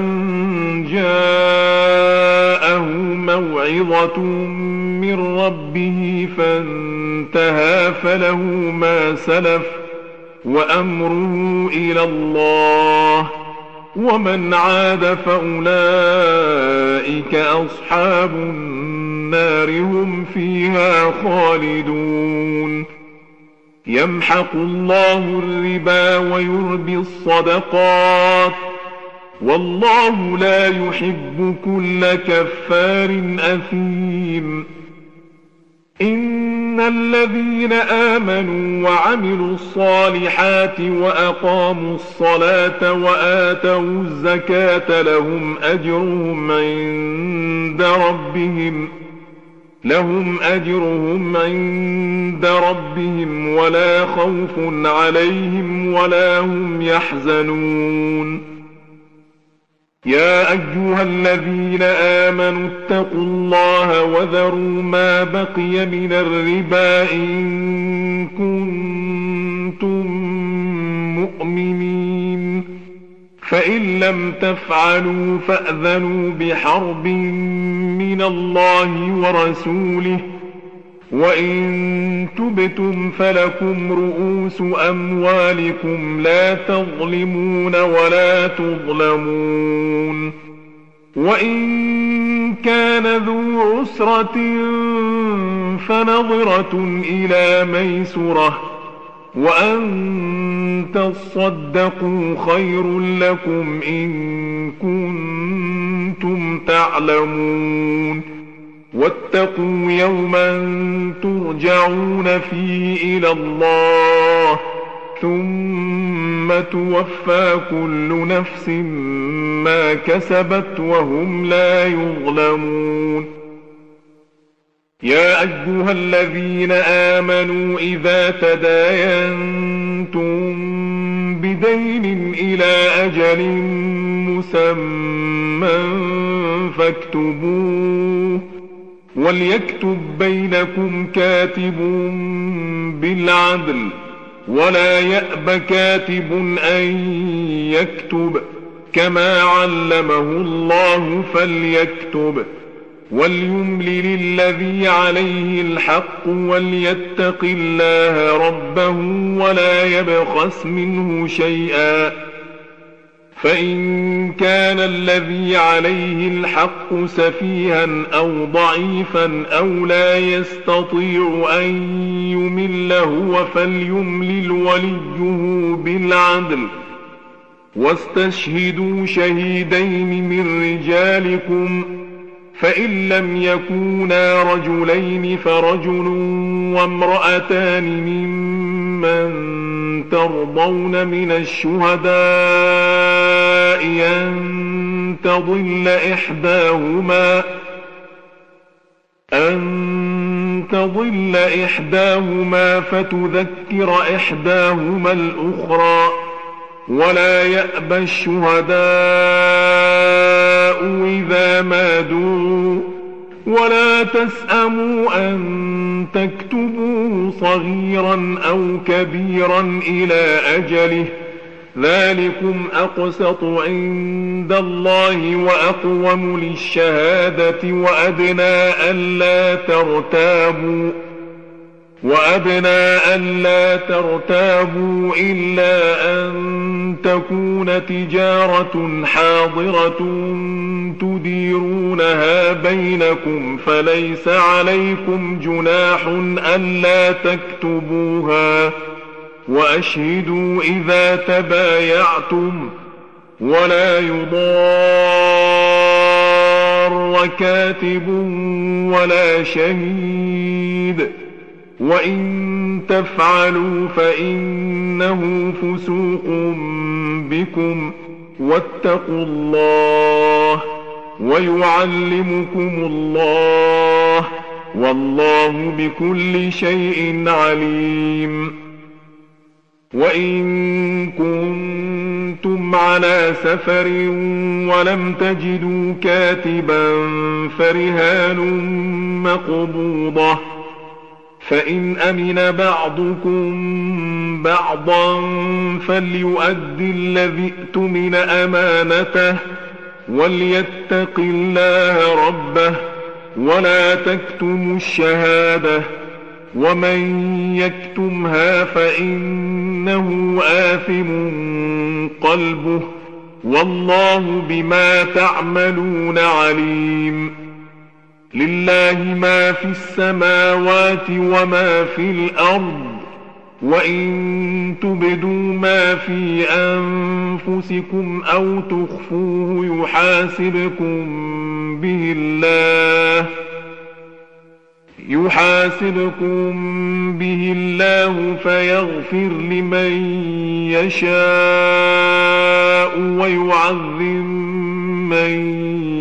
جاءه موعظة من ربه فانتهى فله ما سلف وأمره إلى الله ومن عاد فأولئك أصحاب النار هم فيها خالدون يمحق الله الربا ويربي الصدقات والله لا يحب كل كفار أثيم إن الذين آمنوا وعملوا الصالحات وأقاموا الصلاة وآتوا الزكاة لهم أجرهم عند ربهم لهم أجرهم عند ربهم ولا خوف عليهم ولا هم يحزنون يا أيها الذين آمنوا اتقوا الله وذروا ما بقي من الربا إن كنتم مؤمنين فإن لم تفعلوا فأذنوا بحرب من الله ورسوله وإن تبتم فلكم رؤوس أموالكم لا تظلمون ولا تظلمون وإن كان ذو عسرة فنظرة إلى ميسرة وأن تصدقوا خير لكم إن كنتم تعلمون واتقوا يوما ترجعون فيه إلى الله ثم توفى كل نفس ما كسبت وهم لا يظلمون يا أيها الذين آمنوا إذا تداينتم بدين إلى أجل مسمى فاكتبوه وليكتب بينكم كاتب بالعدل ولا يأب كاتب أن يكتب كما علمه الله فليكتب وليملل الذي عليه الحق وليتق الله ربه ولا يبخس منه شيئا فإن كان الذي عليه الحق سفيها أو ضعيفا أو لا يستطيع أن يمل هو فليملل وليه بالعدل واستشهدوا شهيدين من رجالكم فإن لم يكونا رجلين فرجل وامرأتان ممن ترضون من الشهداء أن تضل إحداهما أن تضل إحداهما فتذكر إحداهما الأخرى ولا يأبى الشهداء إذا ما دعوا ولا تسأموا أن تكتبوه صغيرا أو كبيرا إلى أجله ذلكم أقسط عند الله وأقوم للشهادة وأدنى ألا ترتابوا وأدنى ألا ترتابوا إلا أن تكون تجارة حاضرة تديرونها بينكم فليس عليكم جناح ألا تكتبوها وأشهدوا إذا تبايعتم ولا يضار كاتب ولا شهيد، وإن تفعلوا فإنه فسوق بكم، واتقوا الله ويعلمكم الله، والله بكل شيء عليم. وإن كنتم على سفر ولم تجدوا كاتبا فرهان مقبوضة، فإن أمن بعضكم بعضا فليؤد الذي اؤتمن أمانته وليتق الله ربه ولا تكتموا الشهادة، ومن يكتمها فإنه آثم قلبه، والله بما تعملون عليم. لله ما في السماوات وما في الأرض، وإن تبدوا ما في أنفسكم أو تخفوه يحاسبكم به الله يحاسبكم به الله فيغفر لمن يشاء ويعذب من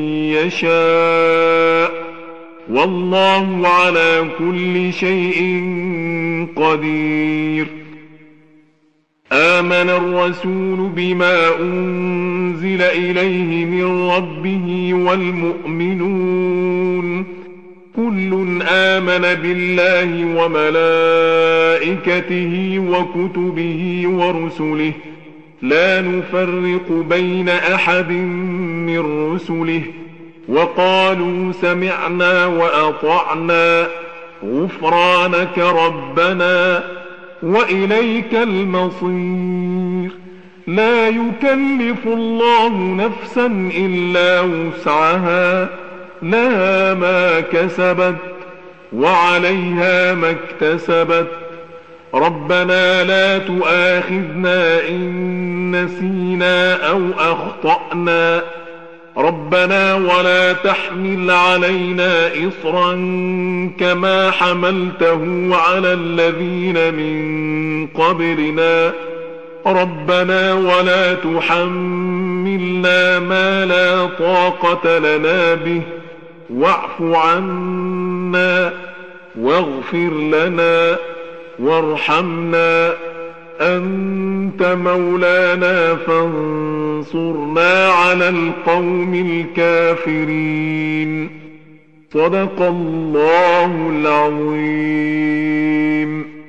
يشاء، والله على كل شيء قدير. آمن الرسول بما أنزل إليه من ربه والمؤمنون كل آمن بالله وملائكته وكتبه ورسله لا نفرق بين أحد من رسله، وقالوا سمعنا وأطعنا غفرانك ربنا وإليك المصير. لا يكلف الله نفسا إلا وسعها، لها ما كسبت وعليها ما اكتسبت، ربنا لا تؤاخذنا إن نسينا أو أخطأنا، ربنا ولا تحمل علينا إصرا كما حملته على الذين من قبلنا، ربنا ولا تحملنا ما لا طاقة لنا به، واعف عنا واغفر لنا وارحمنا، أنت مولانا فانصرنا على القوم الكافرين. صدق الله العظيم.